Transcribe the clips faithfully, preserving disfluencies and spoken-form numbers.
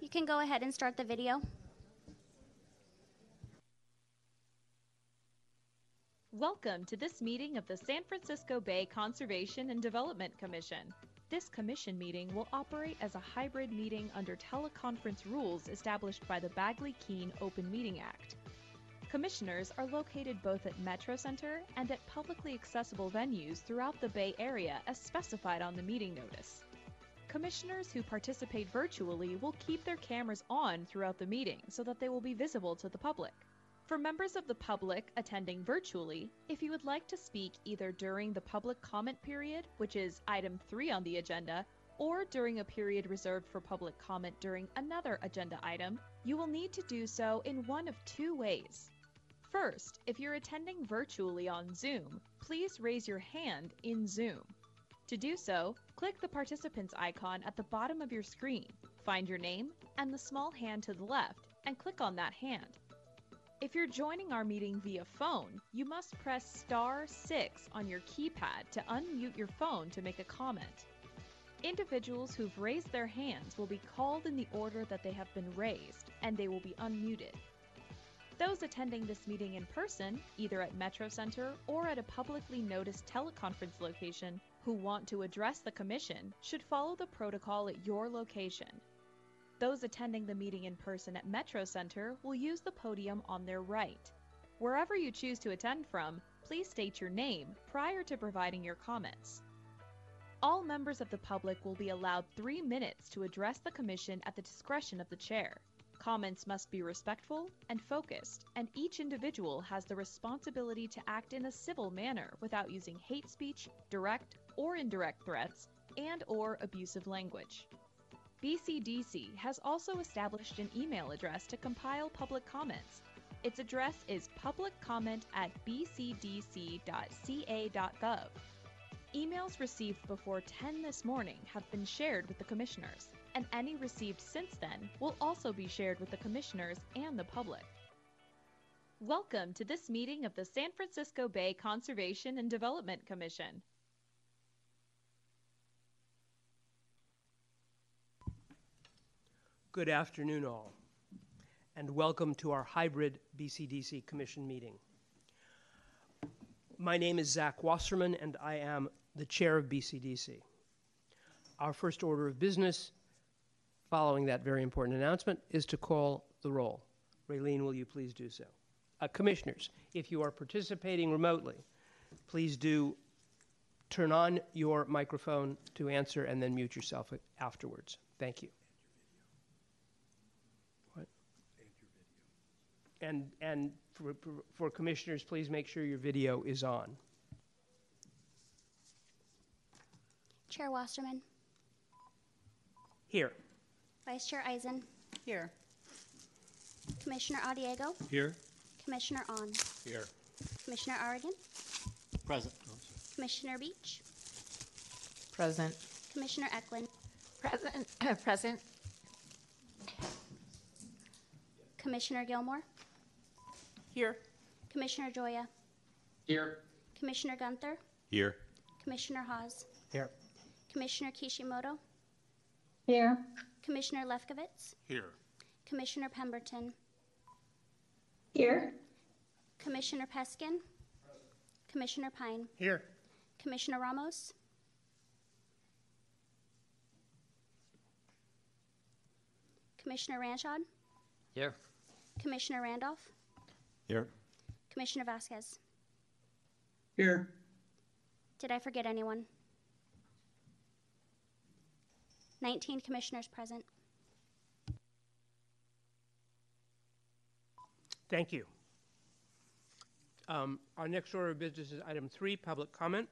You can go ahead and start the video. Welcome to this meeting of the San Francisco Bay Conservation and Development Commission. This commission meeting will operate as a hybrid meeting under teleconference rules established by the Bagley-Keene Open Meeting Act. Commissioners are located both at Metro Center and at publicly accessible venues throughout the Bay Area as specified on the meeting notice. Commissioners who participate virtually will keep their cameras on throughout the meeting so that they will be visible to the public. For members of the public attending virtually, if you would like to speak either during the public comment period, which is item three on the agenda, or during a period reserved for public comment during another agenda item, you will need to do so in one of two ways. First, if you're attending virtually on Zoom, please raise your hand in Zoom. To do so, click the participants icon at the bottom of your screen, find your name and the small hand to the left, and click on that hand. If you're joining our meeting via phone, you must press star six on your keypad to unmute your phone to make a comment. Individuals who've raised their hands will be called in the order that they have been raised, and they will be unmuted. Those attending this meeting in person, either at Metro Center or at a publicly noticed teleconference location, who want to address the commission should follow the protocol at your location. Those attending the meeting in person at Metro Center will use the podium on their right. Wherever you choose to attend from, please state your name prior to providing your comments. All members of the public will be allowed three minutes to address the commission at the discretion of the chair. Comments must be respectful and focused, and each individual has the responsibility to act in a civil manner without using hate speech, direct or indirect threats, and or abusive language. B C D C has also established an email address to compile public comments. Its address is publiccomment at b c d c dot c a dot gov. Emails received before ten this morning have been shared with the commissioners, and any received since then will also be shared with the commissioners and the public. Welcome to this meeting of the San Francisco Bay Conservation and Development Commission. Good afternoon, all, and welcome to our hybrid B C D C Commission meeting. My name is Zach Wasserman, and I am the chair of B C D C. Our first order of business, following that very important announcement, is to call the roll. Raylene, will you please do so? Uh, commissioners, if you are participating remotely, please do turn on your microphone to answer and then mute yourself afterwards. Thank you. And, and for, for commissioners, please make sure your video is on. Chair Wasserman. Here. Vice Chair Eisen. Here. Commissioner Adiego. Here. Commissioner On. Here. Commissioner Aragon. Present. Commissioner Beach. Present. Commissioner Eklund. Present. Present. Commissioner Gilmore. Here. Commissioner Joya. Here. Commissioner Gunther. Here. Commissioner Hawes. Here. Commissioner Kishimoto. Here. Commissioner Lefkowitz. Here. Commissioner Pemberton. Here. Commissioner Peskin. Commissioner Pine. Here. Commissioner Ramos. Commissioner Ranchod. Here. Commissioner Randolph. Here. Commissioner Vasquez. Here. Did I forget anyone? nineteen commissioners present. Thank you. Um, our next order of business is item three, public comment.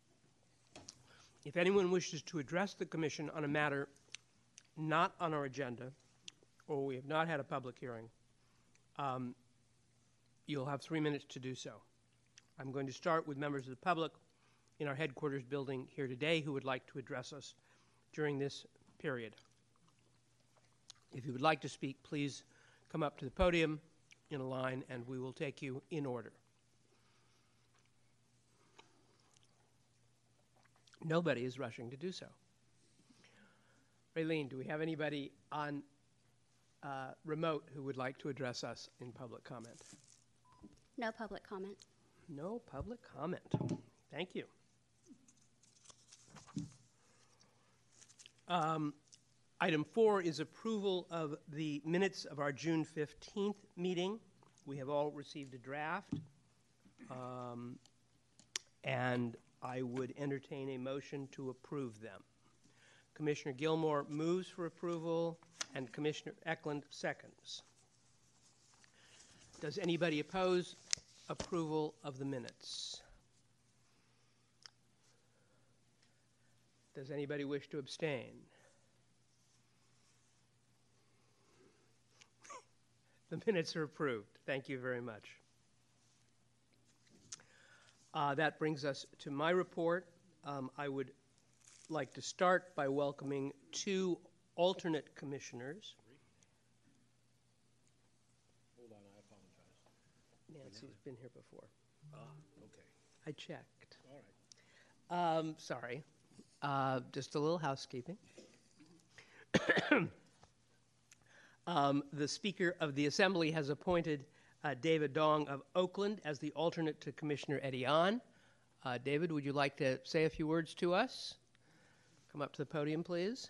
If anyone wishes to address the commission on a matter not on our agenda, or we have not had a public hearing, um, you'll have three minutes to do so. I'm going to start with members of the public in our headquarters building here today who would like to address us during this period. If you would like to speak, please come up to the podium in a line and we will take you in order. Nobody is rushing to do so. Raylene, do we have anybody on uh, remote who would like to address us in public comment? No public comment. No public comment. Thank you. Um, item four is approval of the minutes of our June fifteenth meeting. We have all received a draft. Um, and I would entertain a motion to approve them. Commissioner Gilmore moves for approval, and Commissioner Eklund seconds. Does anybody oppose approval of the minutes? Does anybody wish to abstain? The minutes are approved. Thank you very much. Uh, that brings us to my report. Um, I would like to start by welcoming two alternate commissioners. Hold on, I apologize. Nancy's been here before. Ah, okay, I checked. all right. Um, sorry. Uh, just a little housekeeping. um, the Speaker of the Assembly has appointed uh, David Dong of Oakland as the alternate to Commissioner Eddie Ahn. Uh, David, would you like to say a few words to us? Come up to the podium, please.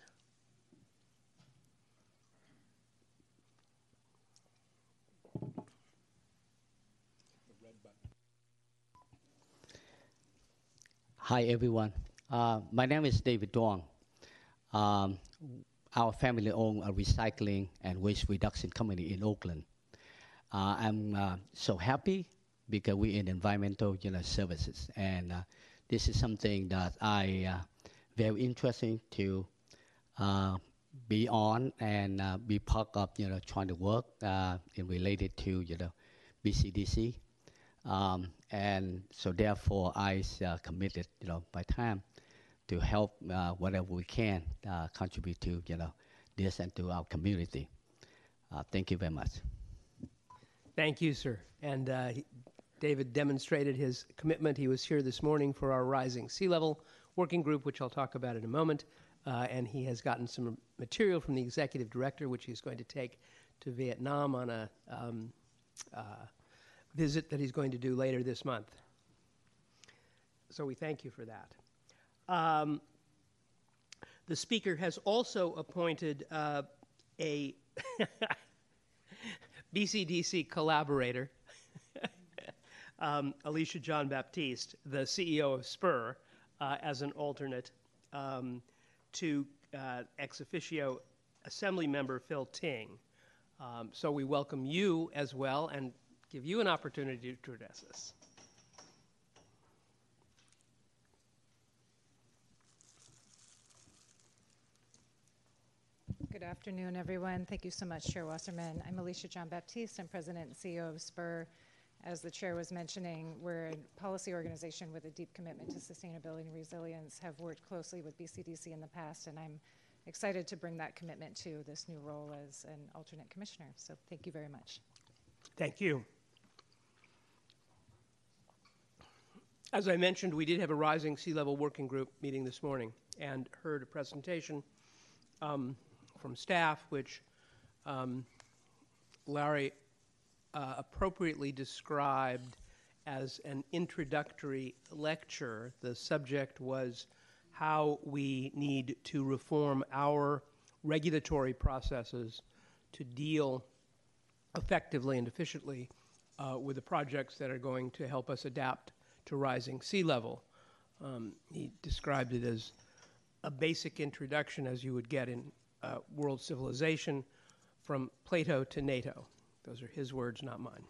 Hi, everyone. Uh, my name is David Dong. Um, our family owns a recycling and waste reduction company in Oakland. Uh, I'm uh, so happy because we're in environmental you know, services, and uh, this is something that I uh, very interesting to uh, be on and uh, be part of you know trying to work uh, in related to you know B C D C. Um, and so therefore I uh, committed, you know, my time to help uh, whatever we can uh, contribute to, you know, this and to our community. Uh, thank you very much. Thank you, sir. And uh, he, David demonstrated his commitment. He was here this morning for our Rising Sea Level working group, which I'll talk about in a moment. Uh, and he has gotten some material from the executive director, which he's going to take to Vietnam on a um, uh, visit that he's going to do later this month. So we thank you for that. Um, the Speaker has also appointed uh, a B C D C collaborator, um, Alicia John Baptiste, the C E O of Spur, uh, as an alternate um, to uh, ex officio Assembly member Phil Ting. Um, so we welcome you as well and give you an opportunity to address us. Good afternoon, everyone. Thank you so much, Chair Wasserman. I'm Alicia John Baptiste. I'm President and C E O of Spur. As the Chair was mentioning, we're a policy organization with a deep commitment to sustainability and resilience, have worked closely with B C D C in the past, and I'm excited to bring that commitment to this new role as an alternate commissioner. So thank you very much. Thank you. As I mentioned, we did have a Rising Sea Level Working Group meeting this morning and heard a presentation um, from staff, which um, Larry uh, appropriately described as an introductory lecture. The subject was how we need to reform our regulatory processes to deal effectively and efficiently uh, with the projects that are going to help us adapt to rising sea level. Um, he described it as a basic introduction, as you would get in uh, world civilization, from Plato to NATO. Those are his words, not mine.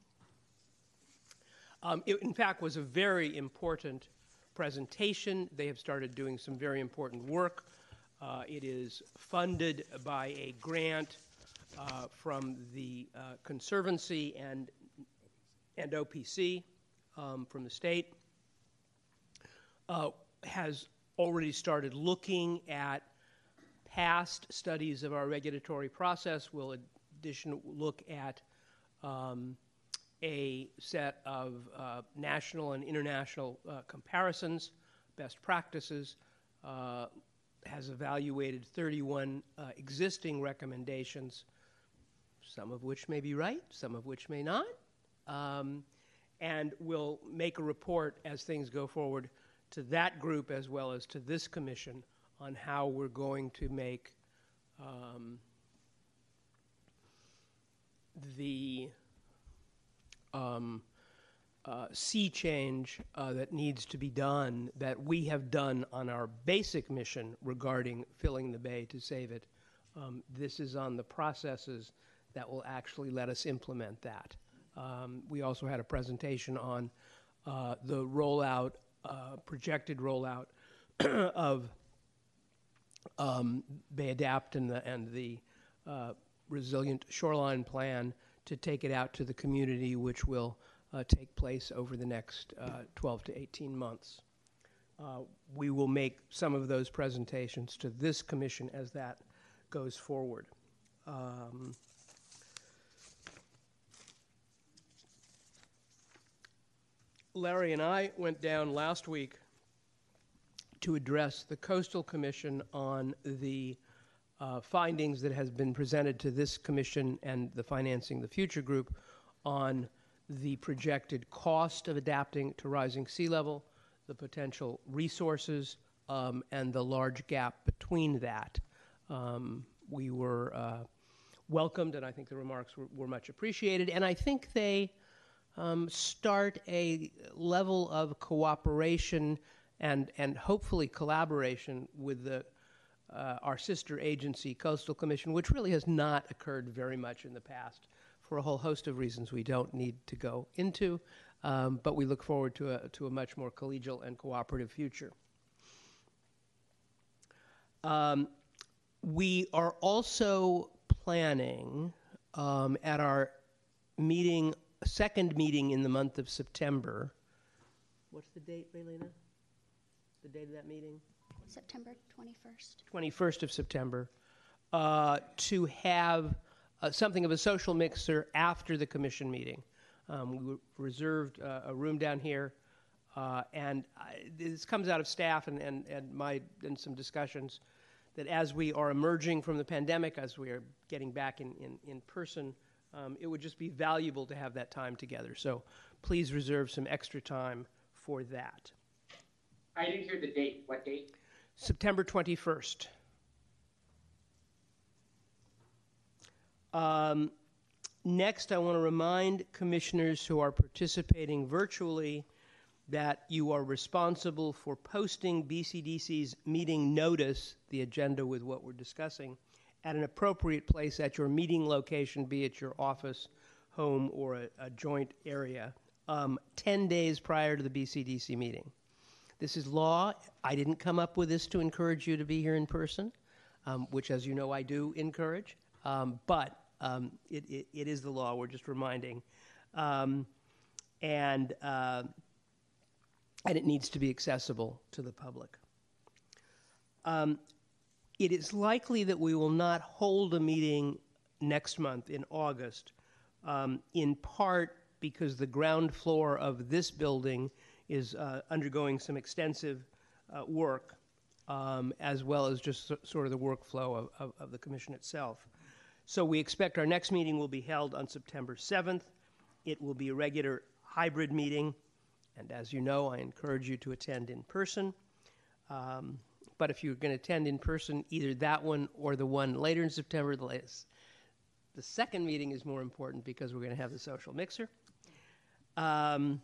Um, it, in fact, was a very important presentation. They have started doing some very important work. Uh, it is funded by a grant uh, from the uh, Conservancy and, and O P C. Um, from the state, uh, has already started looking at past studies of our regulatory process. Will addition look at um, a set of uh, national and international uh, comparisons, best practices, uh, has evaluated thirty-one uh, existing recommendations some of which may be right, some of which may not. Um, and we'll make a report as things go forward to that group as well as to this commission on how we're going to make um, the um, uh, sea change uh, that needs to be done, that we have done on our basic mission regarding filling the bay to save it. Um, this is on the processes that will actually let us implement that. Um, we also had a presentation on uh, the rollout, uh, projected rollout of um, Bay Adapt and the, and the uh, Resilient Shoreline Plan to take it out to the community, which will uh, take place over the next uh, twelve to eighteen months. Uh, we will make some of those presentations to this commission as that goes forward. Um, Larry and I went down last week to address the Coastal Commission on the uh, findings that has been presented to this commission and the Financing the Future group on the projected cost of adapting to rising sea level, the potential resources, um, and the large gap between that. Um, we were uh, welcomed, and I think the remarks were, were much appreciated, and I think they um, start a level of cooperation and, and hopefully collaboration with the, uh, our sister agency, Coastal Commission, which really has not occurred very much in the past for a whole host of reasons we don't need to go into, um, but we look forward to a, to a much more collegial and cooperative future. Um, we are also planning um, at our meeting, second meeting in the month of September. What's the date, Raylena? The date of that meeting? September twenty-first. twenty-first of September, uh, to have uh, something of a social mixer after the commission meeting. Um, we reserved uh, a room down here, uh, and I, this comes out of staff and, and, and my and some discussions that as we are emerging from the pandemic, as we are getting back in, in, in person, um, it would just be valuable to have that time together. So please reserve some extra time for that. I didn't hear the date. What date? September twenty-first. Um, next, I want to remind commissioners who are participating virtually that you are responsible for posting B C D C's meeting notice, the agenda with what we're discussing, at an appropriate place at your meeting location, be it your office, home, or a, a joint area, um, ten days prior to the B C D C meeting. This is law. I didn't come up with this to encourage you to be here in person, um, which, as you know, I do encourage, um, but um, it, it, it is the law. We're just reminding. Um, and... Uh, and it needs to be accessible to the public. Um, it is likely that we will not hold a meeting next month in August, um, in part because the ground floor of this building is uh, undergoing some extensive uh, work, um, as well as just so, sort of the workflow of, of, of the commission itself. So we expect our next meeting will be held on September seventh. It will be a regular hybrid meeting. And as you know, I encourage you to attend in person. Um, but if you're going to attend in person, either that one or the one later in September, the latest. The second meeting is more important because we're going to have the social mixer. Um,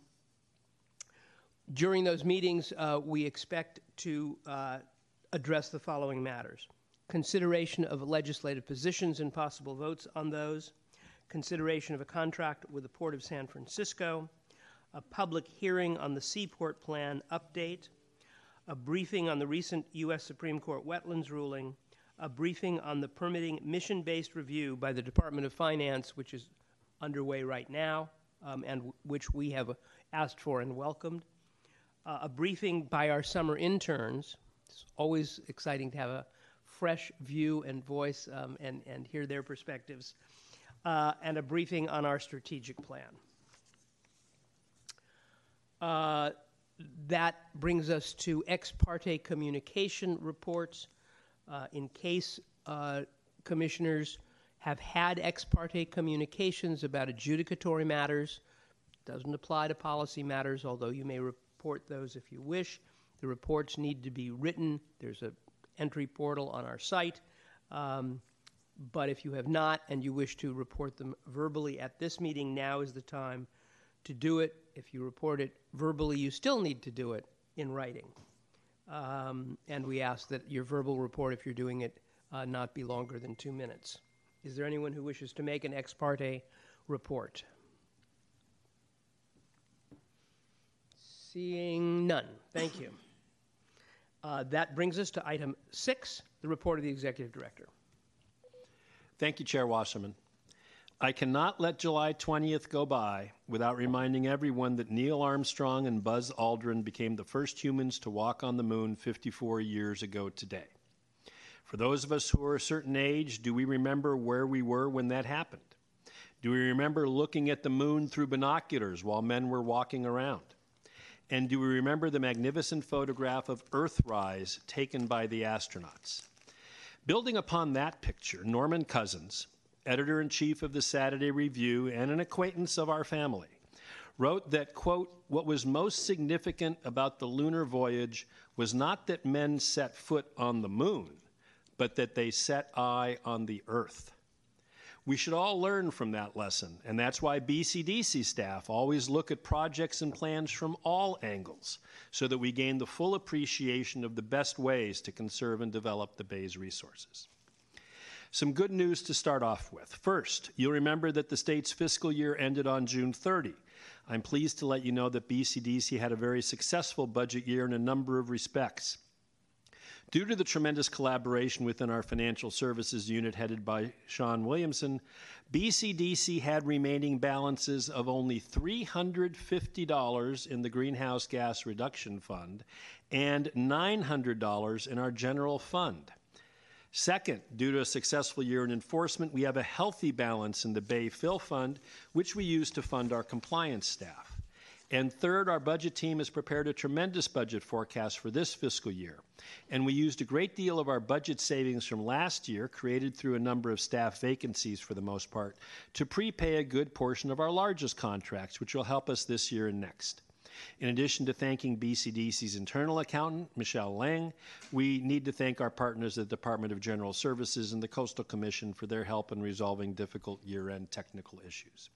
during those meetings, uh, we expect to uh, address the following matters. Consideration of legislative positions and possible votes on those. Consideration of a contract with the Port of San Francisco. A public hearing on the Seaport Plan update, a briefing on the recent U S Supreme Court wetlands ruling, a briefing on the permitting mission-based review by the Department of Finance, which is underway right now, um, and w which we have uh, asked for and welcomed, uh, a briefing by our summer interns. It's always exciting to have a fresh view and voice um, and, and hear their perspectives, uh, and a briefing on our strategic plan. Uh, that brings us to ex parte communication reports. Uh, in case uh, commissioners have had ex parte communications about adjudicatory matters. Doesn't apply to policy matters, although you may report those if you wish. The reports need to be written. There's an entry portal on our site. Um, but if you have not and you wish to report them verbally at this meeting, now is the time to do it. If you report it verbally, you still need to do it in writing. Um, and we ask that your verbal report, if you're doing it, uh, not be longer than two minutes. Is there anyone who wishes to make an ex parte report? Seeing none. Thank you. Uh, that brings us to item six, the report of the Executive Director. Thank you, Chair Wasserman. I cannot let July twentieth go by without reminding everyone that Neil Armstrong and Buzz Aldrin became the first humans to walk on the moon fifty-four years ago today. For those of us who are a certain age, do we remember where we were when that happened? Do we remember looking at the moon through binoculars while men were walking around? And do we remember the magnificent photograph of Earthrise taken by the astronauts? Building upon that picture, Norman Cousins, editor-in-chief of the Saturday Review and an acquaintance of our family, wrote that, quote, what was most significant about the lunar voyage was not that men set foot on the moon, but that they set eye on the Earth. We should all learn from that lesson, and that's why B C D C staff always look at projects and plans from all angles so that we gain the full appreciation of the best ways to conserve and develop the Bay's resources. Some good news to start off with. First, you'll remember that the state's fiscal year ended on June thirtieth. I'm pleased to let you know that B C D C had a very successful budget year in a number of respects. Due to the tremendous collaboration within our financial services unit headed by Sean Williamson, B C D C had remaining balances of only three hundred fifty dollars in the Greenhouse Gas Reduction Fund and nine hundred dollars in our general fund. Second, due to a successful year in enforcement, we have a healthy balance in the Bay Phil Fund, which we use to fund our compliance staff. And third, our budget team has prepared a tremendous budget forecast for this fiscal year. And we used a great deal of our budget savings from last year, created through a number of staff vacancies for the most part, to prepay a good portion of our largest contracts, which will help us this year and next. In addition to thanking B C D C's internal accountant, Michelle Lang, we need to thank our partners at the Department of General Services and the Coastal Commission for their help in resolving difficult year-end technical issues.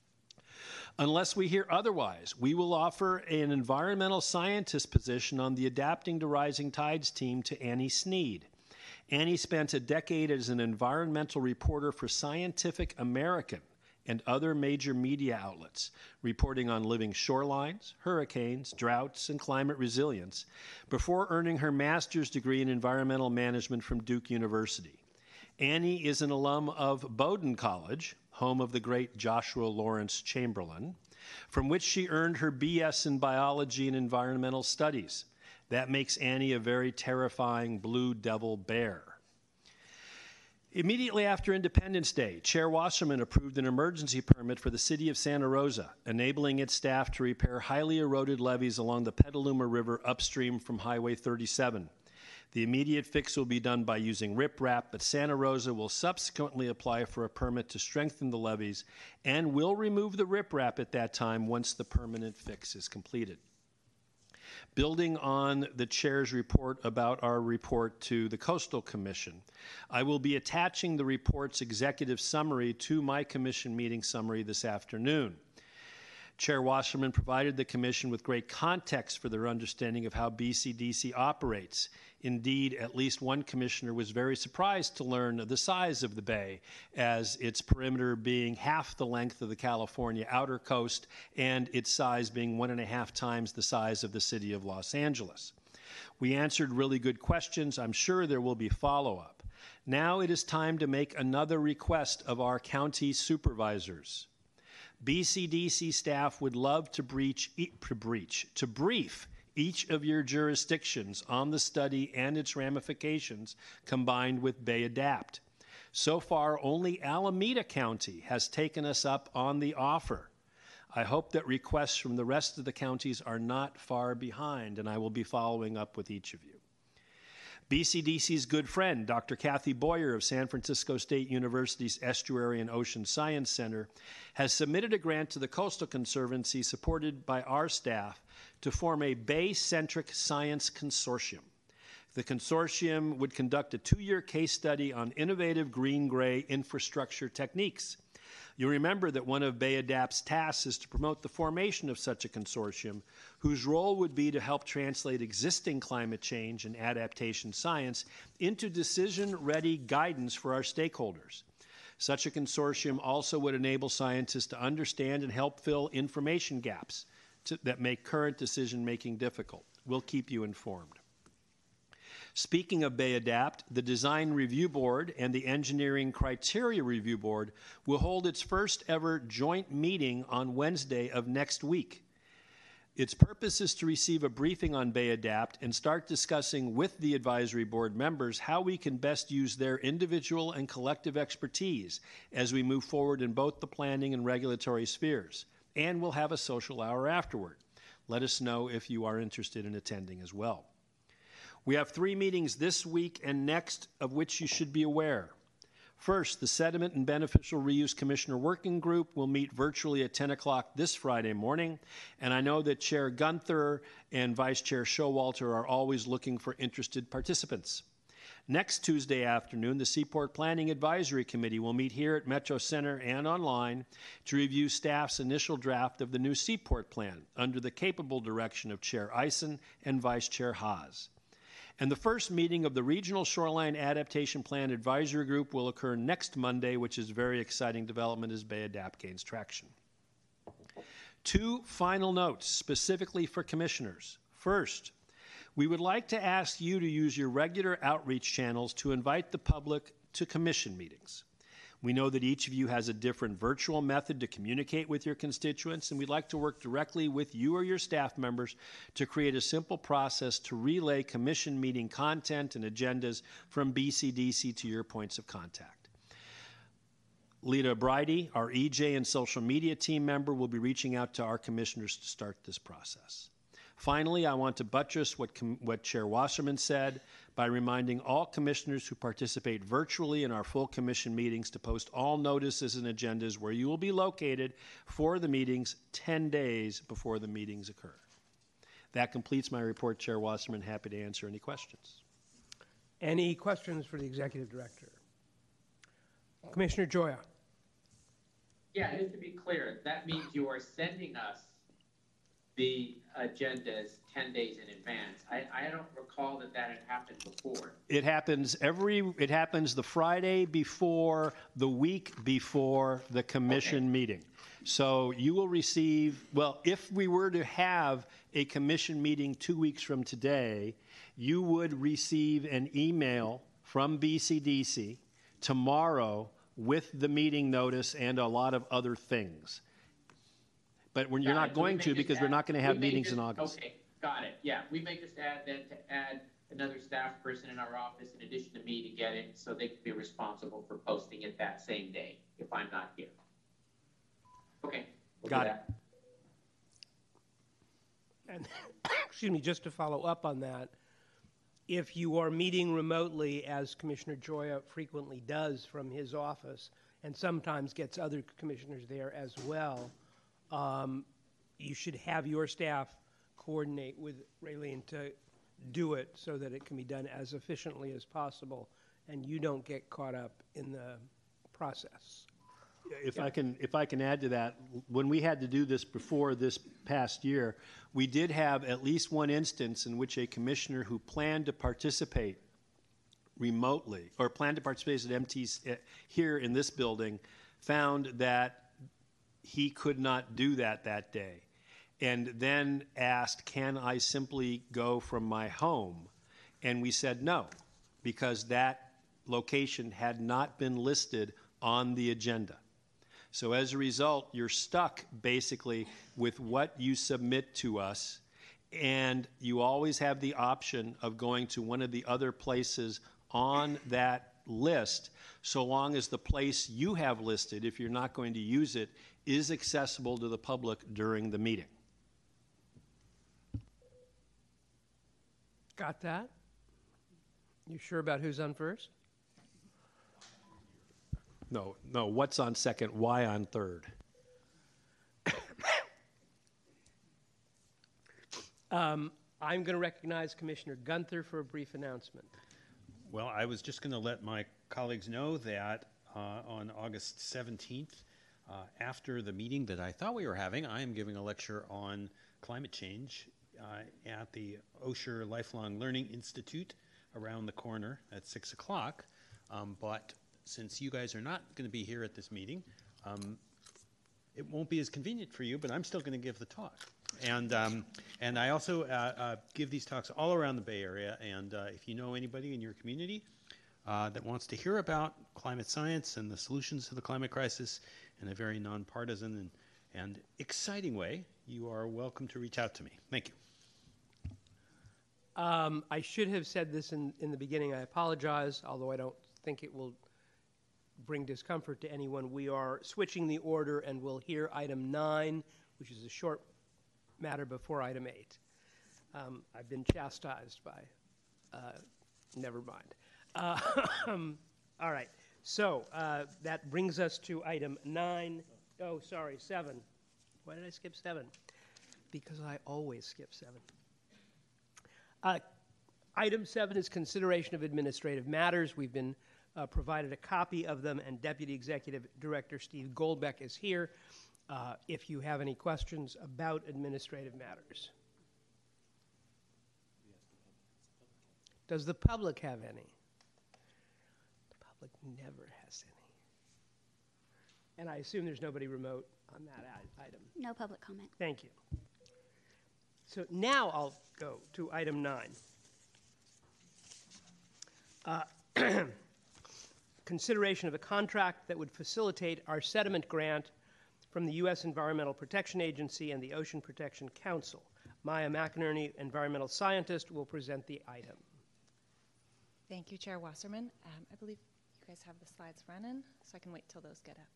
Unless we hear otherwise, we will offer an environmental scientist position on the Adapting to Rising Tides team to Annie Sneed. Annie spent a decade as an environmental reporter for Scientific American and other major media outlets, reporting on living shorelines, hurricanes, droughts, and climate resilience, before earning her master's degree in environmental management from Duke University. Annie is an alum of Bowdoin College, home of the great Joshua Lawrence Chamberlain, from which she earned her B S in Biology and Environmental Studies. That makes Annie a very terrifying blue devil bear. Immediately after Independence Day, Chair Wasserman approved an emergency permit for the city of Santa Rosa, enabling its staff to repair highly eroded levees along the Petaluma River upstream from Highway thirty-seven. The immediate fix will be done by using riprap, but Santa Rosa will subsequently apply for a permit to strengthen the levees and will remove the riprap at that time once the permanent fix is completed. Building on the chair's report about our report to the Coastal Commission, I will be attaching the report's executive summary to my commission meeting summary this afternoon. Chair Wasserman provided the Commission with great context for their understanding of how B C D C operates. Indeed, at least one commissioner was very surprised to learn the size of the Bay, as its perimeter being half the length of the California outer coast and its size being one and a half times the size of the city of Los Angeles. We answered really good questions. I'm sure there will be follow-up. Now it is time to make another request of our county supervisors. B C D C staff would love to, breach, to, breach, to brief each of your jurisdictions on the study and its ramifications combined with Bay Adapt. So far, only Alameda County has taken us up on the offer. I hope that requests from the rest of the counties are not far behind, and I will be following up with each of you. B C D C's good friend, Doctor Kathy Boyer of San Francisco State University's Estuary and Ocean Science Center, has submitted a grant to the Coastal Conservancy, supported by our staff, to form a Bay-centric science consortium. The consortium would conduct a two-year case study on innovative green-gray infrastructure techniques. You'll remember that one of BayAdapt's tasks is to promote the formation of such a consortium, whose role would be to help translate existing climate change and adaptation science into decision-ready guidance for our stakeholders. Such a consortium also would enable scientists to understand and help fill information gaps to, that make current decision-making difficult. We'll keep you informed. Speaking of BayAdapt, the Design Review Board and the Engineering Criteria Review Board will hold its first ever joint meeting on Wednesday of next week. Its purpose is to receive a briefing on BayAdapt and start discussing with the advisory board members how we can best use their individual and collective expertise as we move forward in both the planning and regulatory spheres. And we'll have a social hour afterward. Let us know if you are interested in attending as well. We have three meetings this week and next of which you should be aware. First, the Sediment and Beneficial Reuse Commissioner Working Group will meet virtually at ten o'clock this Friday morning, and I know that Chair Gunther and Vice Chair Showalter are always looking for interested participants. Next Tuesday afternoon, the Seaport Planning Advisory Committee will meet here at Metro Center and online to review staff's initial draft of the new Seaport Plan under the capable direction of Chair Eisen and Vice Chair Haas. And the first meeting of the Regional Shoreline Adaptation Plan Advisory Group will occur next Monday, which is a very exciting development as BayAdapt gains traction. Two final notes specifically for commissioners. First, we would like to ask you to use your regular outreach channels to invite the public to commission meetings. We know that each of you has a different virtual method to communicate with your constituents, and we'd like to work directly with you or your staff members to create a simple process to relay commission meeting content and agendas from B C D C to your points of contact. Lita Bridey, our E J and social media team member, will be reaching out to our commissioners to start this process. Finally, I want to buttress what, what Chair Wasserman said by reminding all commissioners who participate virtually in our full commission meetings to post all notices and agendas where you will be located for the meetings ten days before the meetings occur. That completes my report, Chair Wasserman. Happy to answer any questions. Any questions for the Executive Director? Commissioner Gioia. Yeah, just to be clear, that means you are sending us the agendas ten days in advance. I, I don't recall that that had happened before. It happens every, it happens the Friday before, the week before the commission Okay. meeting. So you will receive, well, if we were to have a commission meeting two weeks from today, you would receive an email from B C D C tomorrow with the meeting notice and a lot of other things. But when you're Got not it. So we going may to just because we're add- not going to we have may meetings just- in August. Okay, got it. Yeah, we may just add then to add another staff person in our office in addition to me to get it, so they can be responsible for posting it that same day if I'm not here. Okay. we'll do Got it. that. And excuse me, just to follow up on that, if you are meeting remotely, as Commissioner Gioia frequently does from his office, and sometimes gets other commissioners there as well, um, you should have your staff coordinate with Raylene to do it so that it can be done as efficiently as possible, and you don't get caught up in the process. If I can, if I can add to that, when we had to do this before this past year, we did have at least one instance in which a commissioner who planned to participate remotely or planned to participate at M Ts uh, here in this building found that he could not do that that day, and then asked, can I simply go from my home? And we said no, because that location had not been listed on the agenda. So as a result, you're stuck basically with what you submit to us, and you always have the option of going to one of the other places on that list, so long as the place you have listed, if you're not going to use it, is accessible to the public during the meeting. Got that? You sure about who's on first? No, no, what's on second, why on third? Um, I'm going to recognize Commissioner Gunther for a brief announcement. Well, I was just going to let my colleagues know that uh, on August seventeenth, uh, after the meeting that I thought we were having, I am giving a lecture on climate change uh, at the Osher Lifelong Learning Institute around the corner at six o'clock. Um, but since you guys are not going to be here at this meeting, um, it won't be as convenient for you, but I'm still going to give the talk. And um, and I also uh, uh, give these talks all around the Bay Area. And uh, if you know anybody in your community uh, that wants to hear about climate science and the solutions to the climate crisis in a very nonpartisan and, and exciting way, you are welcome to reach out to me. Thank you. Um, I should have said this in, in the beginning. I apologize, although I don't think it will bring discomfort to anyone. We are switching the order, and we'll hear item nine, which is a short matter before item eight. Um, I've been chastised by, uh, never mind. Uh, all right, so uh, that brings us to item nine. Oh, sorry, seven. Why did I skip seven? Because I always skip seven. Uh, item seven is consideration of administrative matters. We've been uh, provided a copy of them, and Deputy Executive Director Steve Goldbeck is here. Uh, if you have any questions about administrative matters. Does the public have any? The public never has any. And I assume there's nobody remote on that i- item. No public comment. Thank you. So now I'll go to item nine. Uh, consideration of a contract that would facilitate our sediment grant from the U S Environmental Protection Agency and the Ocean Protection Council. Maya McInerney, environmental scientist, will present the item. Thank you, Chair Wasserman. Um, I believe you guys have the slides running, so I can wait till those get up.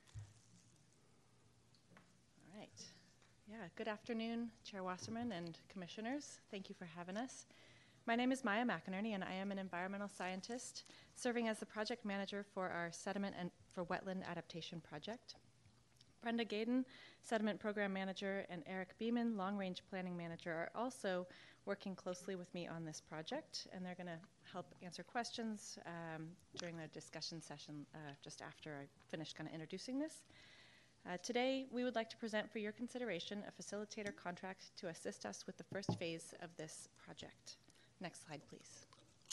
All right. Yeah, good afternoon, Chair Wasserman and commissioners. Thank you for having us. My name is Maya McInerney, and I am an environmental scientist serving as the project manager for our sediment and for wetland adaptation project. Brenda Gaden, Sediment Program Manager, and Eric Beeman, Long Range Planning Manager, are also working closely with me on this project, and they're going to help answer questions um, during the discussion session uh, just after I finish kind of introducing this. Uh, today, we would like to present for your consideration a facilitator contract to assist us with the first phase of this project. Next slide, please.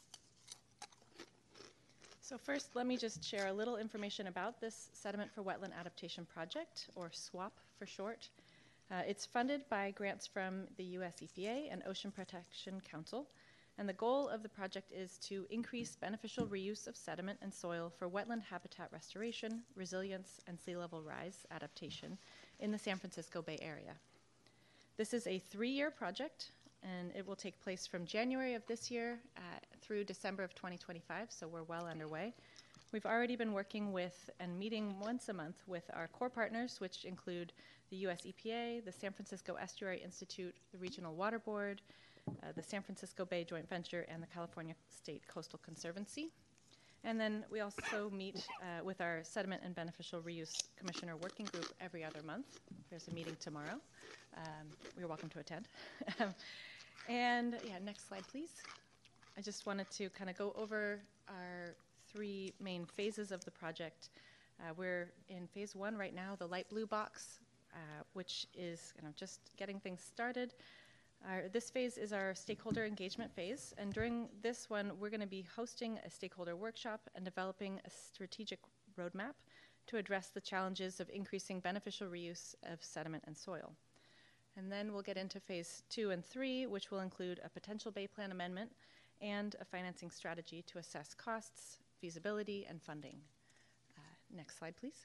So first, let me just share a little information about this Sediment for Wetland Adaptation Project, or SWAP for short. Uh, it's funded by grants from the U S E P A and Ocean Protection Council, and the goal of the project is to increase beneficial reuse of sediment and soil for wetland habitat restoration, resilience, and sea level rise adaptation in the San Francisco Bay Area. This is a three-year project, and it will take place from January of this year uh, through December of twenty twenty-five, so we're well underway. We've already been working with and meeting once a month with our core partners, which include the U S E P A, the San Francisco Estuary Institute, the Regional Water Board, uh, the San Francisco Bay Joint Venture, and the California State Coastal Conservancy. And then we also meet uh, with our Sediment and Beneficial Reuse Commissioner Working Group every other month. There's a meeting tomorrow. Um, you're welcome to attend. And yeah, next slide, please. I just wanted to kind of go over our three main phases of the project. Uh, we're in phase one right now, the light blue box, uh, which is you know, just getting things started. Our, this phase is our stakeholder engagement phase, and during this one, we're going to be hosting a stakeholder workshop and developing a strategic roadmap to address the challenges of increasing beneficial reuse of sediment and soil. And then we'll get into phase two and three, which will include a potential Bay Plan amendment and a financing strategy to assess costs, feasibility, and funding. Uh, next slide, please.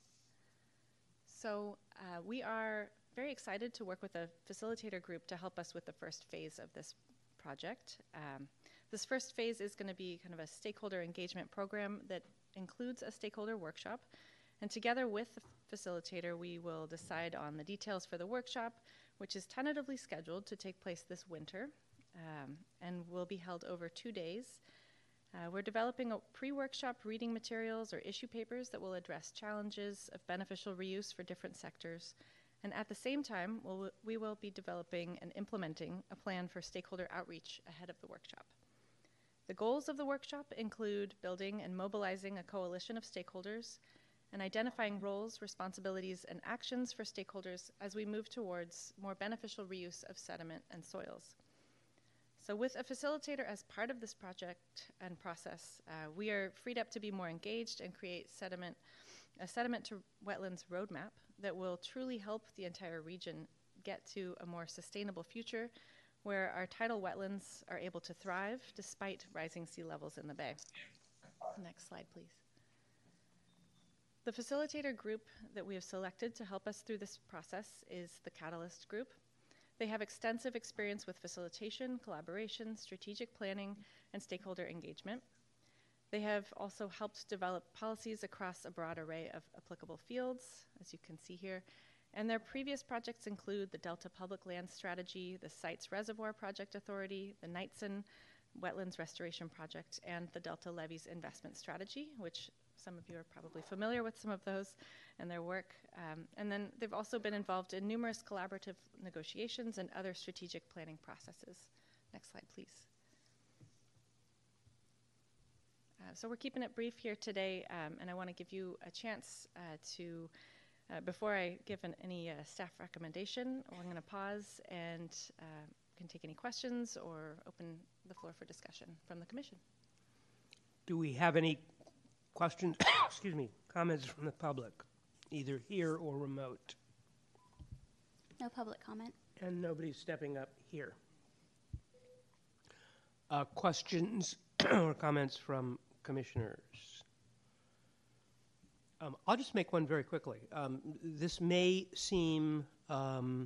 So uh, we are very excited to work with a facilitator group to help us with the first phase of this project. Um, this first phase is going to be kind of a stakeholder engagement program that includes a stakeholder workshop. And together with the facilitator, we will decide on the details for the workshop, which is tentatively scheduled to take place this winter um, and will be held over two days. Uh, we're developing a pre-workshop reading materials or issue papers that will address challenges of beneficial reuse for different sectors. And at the same time, we'll, we will be developing and implementing a plan for stakeholder outreach ahead of the workshop. The goals of the workshop include building and mobilizing a coalition of stakeholders and identifying roles, responsibilities, and actions for stakeholders as we move towards more beneficial reuse of sediment and soils. So with a facilitator as part of this project and process, uh, we are freed up to be more engaged and create sediment, a sediment to wetlands roadmap that will truly help the entire region get to a more sustainable future where our tidal wetlands are able to thrive despite rising sea levels in the bay. Next slide, please. The facilitator group that we have selected to help us through this process is the Catalyst Group. They have extensive experience with facilitation, collaboration, strategic planning, and stakeholder engagement. They have also helped develop policies across a broad array of applicable fields, as you can see here. And their previous projects include the Delta Public Land Strategy, the Sites Reservoir Project Authority, the Knightson Wetlands Restoration Project, and the Delta Levees Investment Strategy, which some of you are probably familiar with some of those and their work. Um, and then they've also been involved in numerous collaborative negotiations and other strategic planning processes. Next slide, please. Uh, so we're keeping it brief here today, um, and I want to give you a chance uh, to, uh, before I give an, any uh, staff recommendation, I'm going to pause and uh, can take any questions or open the floor for discussion from the commission. Do we have any questions, excuse me, comments from the public, either here or remote? No public comment. And nobody's stepping up here. Uh, questions or comments from commissioners? Um, I'll just make one very quickly. Um, this may seem um,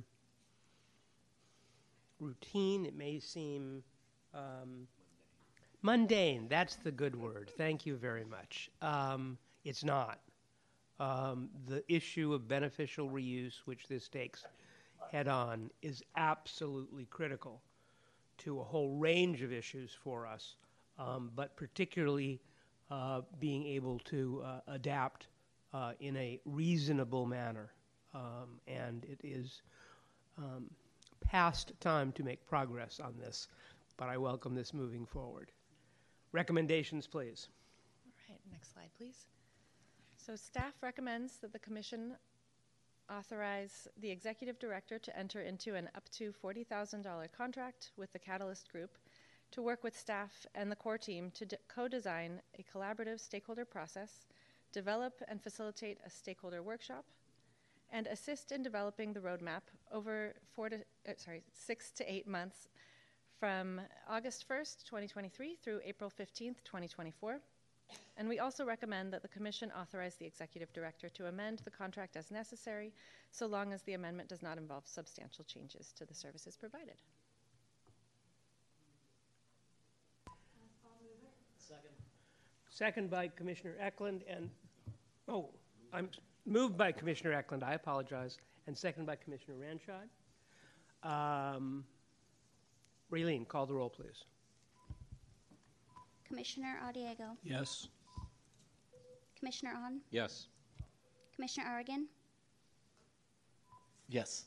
routine. It may seem um, mundane. That's the good word. Thank you very much. Um, it's not. Um, the issue of beneficial reuse, which this takes head on, is absolutely critical to a whole range of issues for us, um, but particularly uh, being able to uh, adapt uh, in a reasonable manner. Um, and it is um, past time to make progress on this, but I welcome this moving forward. Recommendations, please. All right, next slide, please. So staff recommends that the commission authorize the executive director to enter into an up to forty thousand dollars contract with the Catalyst Group to work with staff and the core team to de- co-design a collaborative stakeholder process, develop and facilitate a stakeholder workshop, and assist in developing the roadmap over four to, uh, sorry, six to eight months from August first, twenty twenty-three through April fifteenth, twenty twenty-four. And we also recommend that the commission authorize the executive director to amend the contract as necessary, so long as the amendment does not involve substantial changes to the services provided. Second. Second by Commissioner Eklund, and, oh, I'm moved by Commissioner Eklund, I apologize, and second by Commissioner Ranchod. Um, Raylene, call the roll, please. Commissioner Audiego, Yes. Commissioner On, Yes. Commissioner Aragon, Yes.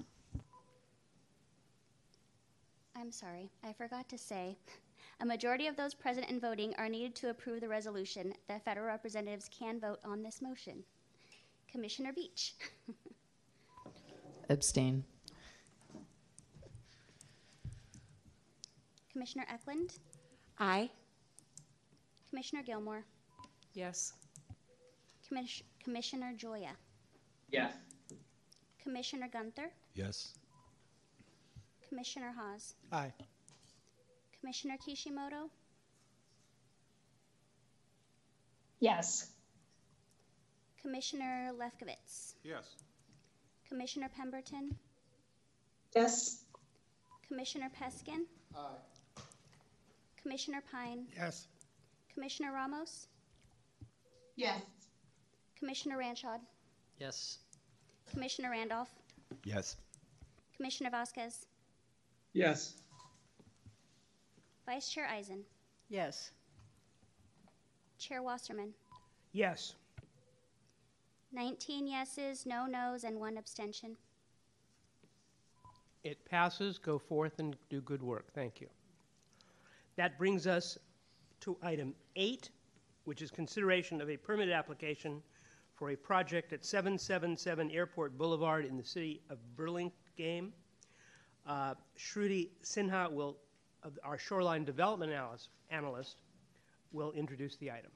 I'm sorry, I forgot to say, a majority of those present and voting are needed to approve the resolution. The federal representatives can vote on this motion. Commissioner Beach. Abstain. Commissioner Eklund, Aye. Commissioner Gilmore, Yes. Commis- Commissioner Joya, Yes. Commissioner Gunther, Yes. Commissioner Haas, Aye. Commissioner Kishimoto, Yes. Commissioner Lefkowitz, Yes. Commissioner Pemberton, Yes. Commissioner Peskin, Aye. Commissioner Pine, Yes. Commissioner Ramos, Yes. Commissioner Ranchod, Yes. Commissioner Randolph, Yes. Commissioner Vasquez, Yes. Vice Chair Eisen. Yes. Chair Wasserman. Yes. nineteen yeses, no nos, and one abstention. It passes. Go forth and do good work. Thank you. That brings us to item eight, which is consideration of a permit application for a project at seven seventy-seven Airport Boulevard in the city of Burlingame. Uh, Shruti Sinha will, uh, our shoreline development analyst, analyst, will introduce the item.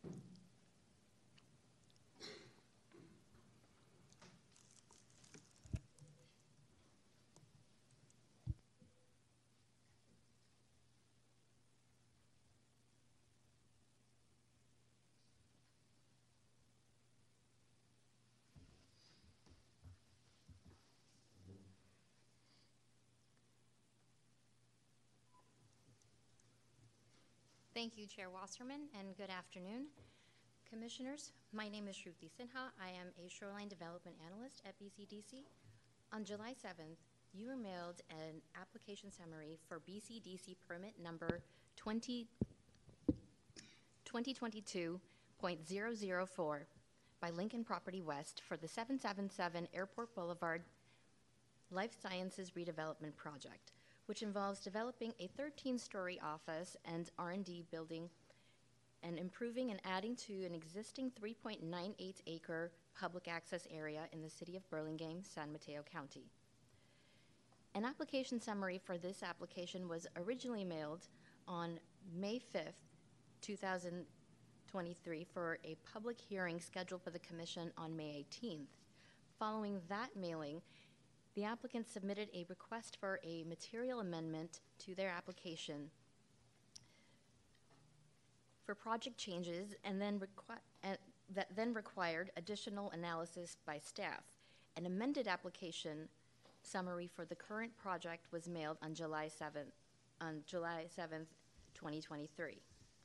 Thank you, Chair Wasserman, and good afternoon. Commissioners, my name is Shruti Sinha. I am a Shoreline Development Analyst at B C D C. On July seventh, you were mailed an application summary for B C D C permit number twenty twenty-two point zero zero four by Lincoln Property West for the seven seventy-seven Airport Boulevard Life Sciences Redevelopment Project, which involves developing a thirteen-story office and R and D building and improving and adding to an existing three point nine eight acre public access area in the city of Burlingame, San Mateo County. An application summary for this application was originally mailed on May fifth, two thousand twenty-three for a public hearing scheduled for the Commission on May eighteenth. Following that mailing, the applicant submitted a request for a material amendment to their application for project changes and then requi- uh, that then required additional analysis by staff. An amended application summary for the current project was mailed on July seventh, on July seventh, twenty twenty-three.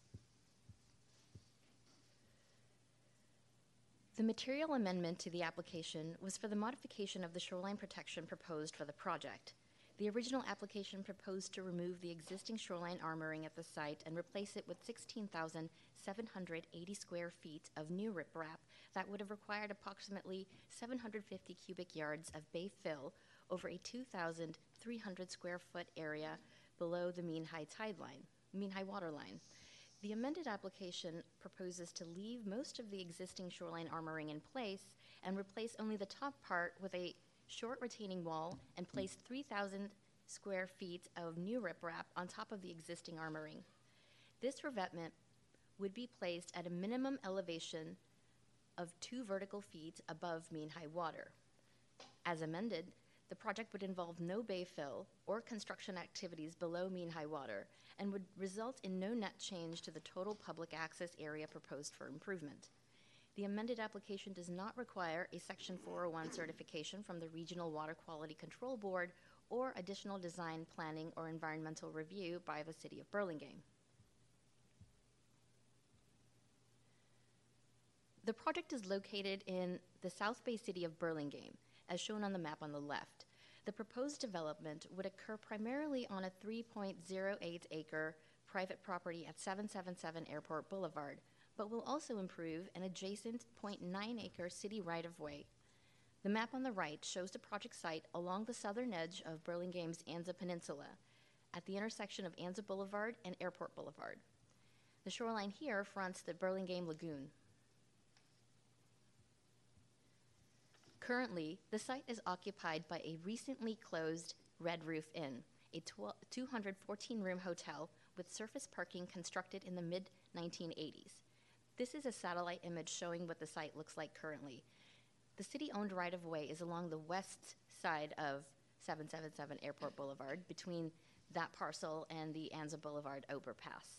The material amendment to the application was for the modification of the shoreline protection proposed for the project. The original application proposed to remove the existing shoreline armoring at the site and replace it with sixteen thousand seven hundred eighty square feet of new riprap that would have required approximately seven hundred fifty cubic yards of bay fill over a two thousand three hundred square foot area below the mean high tide line, mean high water line. The amended application proposes to leave most of the existing shoreline armoring in place and replace only the top part with a short retaining wall and place three thousand square feet of new riprap on top of the existing armoring. This revetment would be placed at a minimum elevation of two vertical feet above mean high water. As amended, the project would involve no bay fill or construction activities below mean high water and would result in no net change to the total public access area proposed for improvement. The amended application does not require a Section four oh one certification from the Regional Water Quality Control Board or additional design, planning, or environmental review by the City of Burlingame. The project is located in the South Bay City of Burlingame, as shown on the map on the left. The proposed development would occur primarily on a three point zero eight acre private property at seven seventy-seven Airport Boulevard, but will also improve an adjacent zero point nine acre city right-of-way. The map on the right shows the project site along the southern edge of Burlingame's Anza Peninsula, at the intersection of Anza Boulevard and Airport Boulevard. The shoreline here fronts the Burlingame Lagoon. Currently, the site is occupied by a recently closed Red Roof Inn, a two hundred fourteen room hotel with surface parking constructed in the mid nineteen eighties. This is a satellite image showing what the site looks like currently. The city-owned right-of-way is along the west side of seven seventy-seven Airport Boulevard, between that parcel and the Anza Boulevard overpass.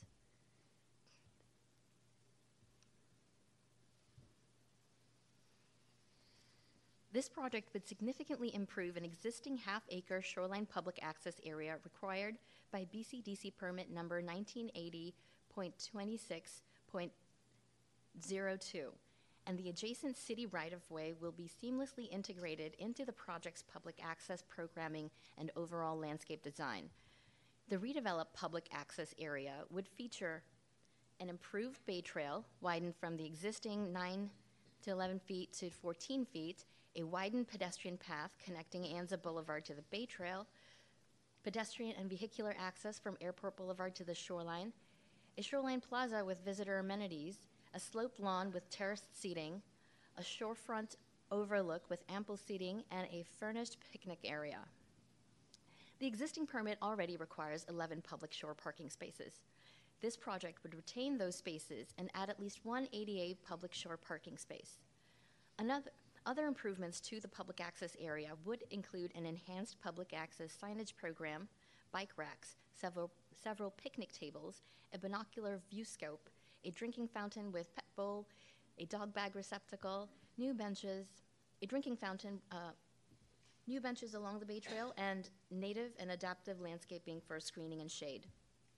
This project would significantly improve an existing half-acre shoreline public access area required by B C D C permit number nineteen eighty point twenty-six point zero two, and the adjacent city right-of-way will be seamlessly integrated into the project's public access programming and overall landscape design. The redeveloped public access area would feature an improved bay trail widened from the existing nine to eleven feet to fourteen feet, a widened pedestrian path connecting Anza Boulevard to the bay trail, pedestrian and vehicular access from Airport Boulevard to the shoreline, a shoreline plaza with visitor amenities, a sloped lawn with terraced seating, a shorefront overlook with ample seating, and a furnished picnic area. The existing permit already requires eleven public shore parking spaces. This project would retain those spaces and add at least one A D A public shore parking space. Another, other improvements to the public access area would include an enhanced public access signage program, bike racks, several, several picnic tables, a binocular view scope, a drinking fountain with pet bowl, a dog bag receptacle, new benches, a drinking fountain, uh, new benches along the Bay Trail, and native and adaptive landscaping for screening and shade.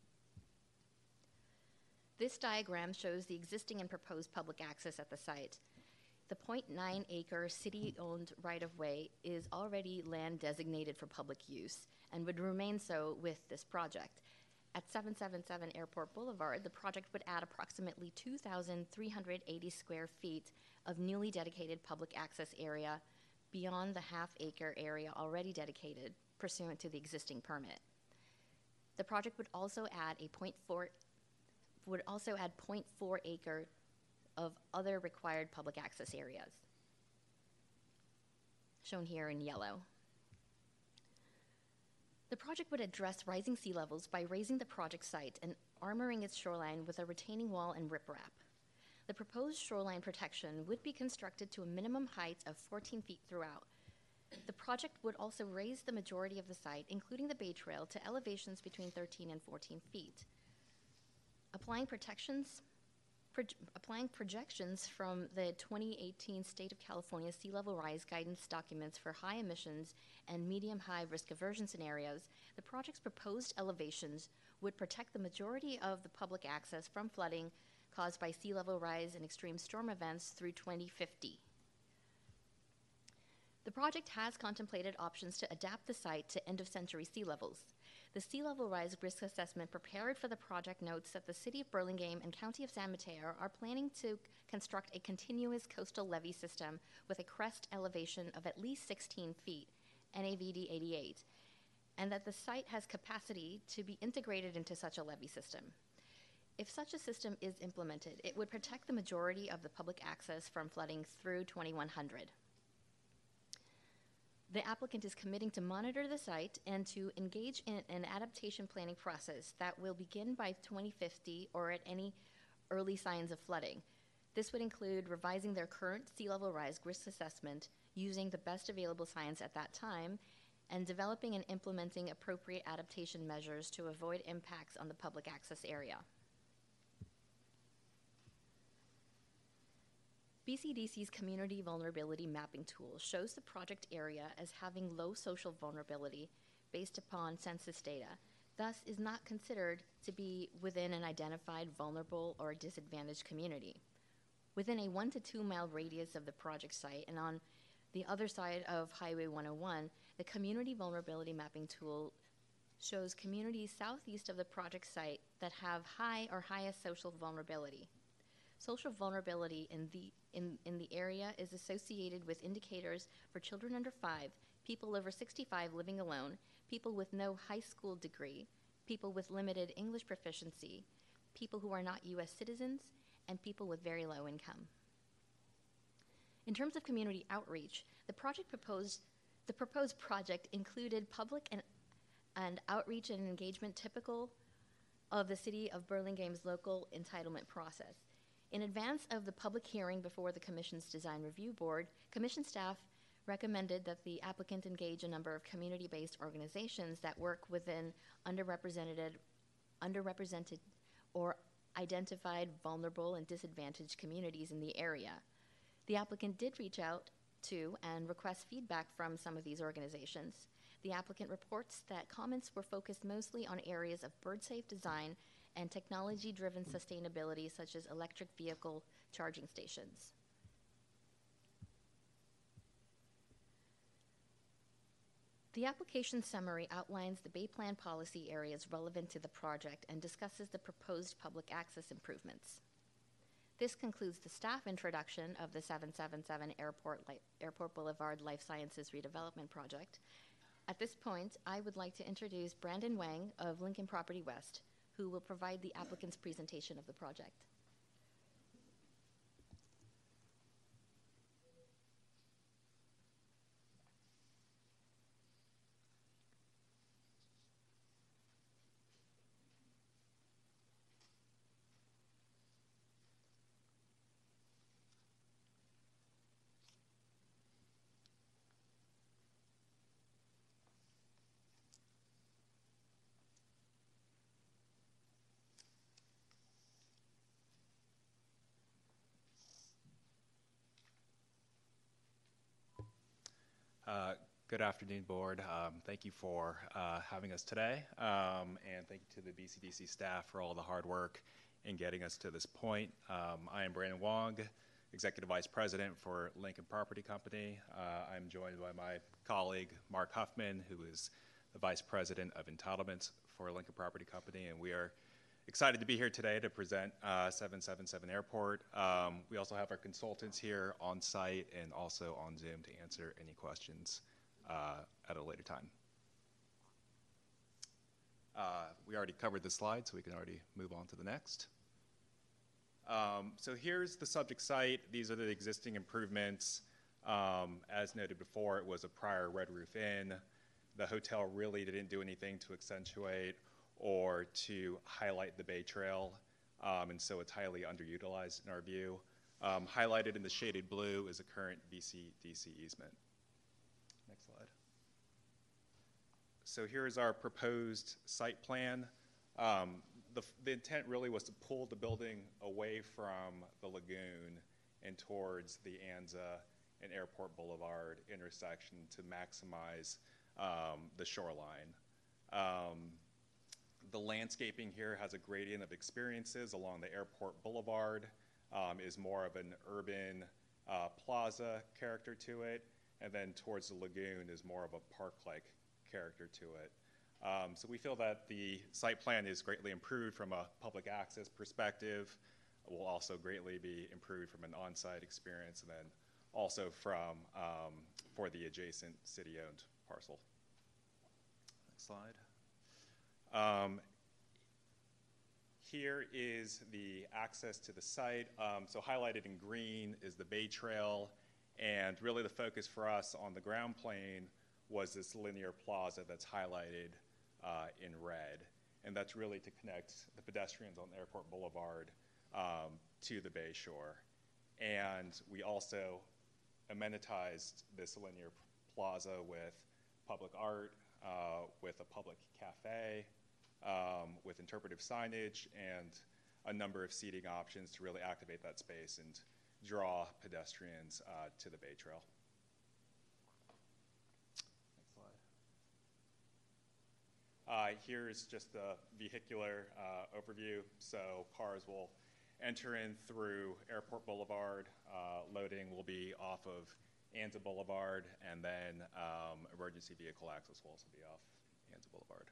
This diagram shows the existing and proposed public access at the site. The zero point nine acre city-owned right-of-way is already land designated for public use and would remain so with this project. At seven seventy-seven Airport Boulevard, the project would add approximately two thousand three hundred eighty square feet of newly dedicated public access area beyond the half-acre area already dedicated pursuant to the existing permit. The project would also add a zero point four would also add zero point four acre of other required public access areas, shown here in yellow. The project would address rising sea levels by raising the project site and armoring its shoreline with a retaining wall and riprap. The proposed shoreline protection would be constructed to a minimum height of fourteen feet throughout. The project would also raise the majority of the site, including the Bay Trail, to elevations between thirteen and fourteen feet. Applying protections, pro applying projections from the twenty eighteen State of California Sea Level Rise Guidance documents for high emissions and medium-high risk aversion scenarios, the project's proposed elevations would protect the majority of the public access from flooding caused by sea level rise and extreme storm events through twenty fifty. The project has contemplated options to adapt the site to end-of-century sea levels. The sea level rise risk assessment prepared for the project notes that the City of Burlingame and County of San Mateo are planning to construct a continuous coastal levee system with a crest elevation of at least sixteen feet, N A V D eighty-eight, and that the site has capacity to be integrated into such a levee system. If such a system is implemented, it would protect the majority of the public access from flooding through twenty-one hundred. The applicant is committing to monitor the site and to engage in an adaptation planning process that will begin by twenty fifty or at any early signs of flooding. This would include revising their current sea level rise risk assessment using the best available science at that time and developing and implementing appropriate adaptation measures to avoid impacts on the public access area. B C D C's Community Vulnerability Mapping Tool shows the project area as having low social vulnerability based upon census data, thus is not considered to be within an identified vulnerable or disadvantaged community. Within a one to two mile radius of the project site and on the other side of Highway one oh one, the Community Vulnerability Mapping Tool shows communities southeast of the project site that have high or highest social vulnerability. Social vulnerability in the, in, in the area is associated with indicators for children under five, people over sixty-five living alone, people with no high school degree, people with limited English proficiency, people who are not U S citizens, and people with very low income. In terms of community outreach, the project proposed, the proposed project included public and, and outreach and engagement typical of the City of Burlingame's local entitlement process. In advance of the public hearing before the Commission's Design Review Board, Commission staff recommended that the applicant engage a number of community-based organizations that work within underrepresented, underrepresented or identified vulnerable and disadvantaged communities in the area. The applicant did reach out to and request feedback from some of these organizations. The applicant reports that comments were focused mostly on areas of bird-safe design and technology-driven sustainability, such as electric vehicle charging stations. The application summary outlines the Bay Plan policy areas relevant to the project and discusses the proposed public access improvements. This concludes the staff introduction of the seven seven seven Airport, Li- Airport Boulevard Life Sciences Redevelopment Project. At this point, I would like to introduce Brandon Wang of Lincoln Property West, who will provide the applicant's presentation of the project. Uh, good afternoon, board. Um, thank you for uh, having us today, um, and thank you to the B C D C staff for all the hard work in getting us to this point. Um, I am Brandon Wong, Executive Vice President for Lincoln Property Company. Uh, I'm joined by my colleague, Mark Huffman, who is the Vice President of Entitlements for Lincoln Property Company, and we are excited to be here today to present uh, seven seven seven Airport. Um, we also have our consultants here on site and also on Zoom to answer any questions uh, at a later time. Uh, we already covered this slide, so we can already move on to the next. Um, so here's the subject site. These are the existing improvements. Um, as noted before, it was a prior Red Roof Inn. The hotel really didn't do anything to accentuate or to highlight the Bay Trail, um, and so it's highly underutilized in our view. Um, highlighted in the shaded blue is a current B C D C easement. Next slide. So here's our proposed site plan. Um, the, the intent really was to pull the building away from the lagoon and towards the Anza and Airport Boulevard intersection to maximize um, the shoreline. Um, The landscaping here has a gradient of experiences along the Airport Boulevard, um, is more of an urban uh, plaza character to it, and then towards the lagoon is more of a park-like character to it. Um, so we feel that the site plan is greatly improved from a public access perspective. It will also greatly be improved from an on-site experience, and then also from um, for the adjacent city-owned parcel. Next slide. Um, here is the access to the site. Um, so highlighted in green is the Bay Trail, and really the focus for us on the ground plane was this linear plaza that's highlighted uh, in red, and that's really to connect the pedestrians on Airport Boulevard um, to the Bay Shore. And we also amenitized this linear plaza with public art, uh, with a public cafe, um, with interpretive signage, and a number of seating options to really activate that space and draw pedestrians uh, to the Bay Trail. Next slide. Uh, here's just the vehicular uh, overview. So cars will enter in through Airport Boulevard. Uh, loading will be off of Anza Boulevard, and then um, emergency vehicle access will also be off Anza Boulevard.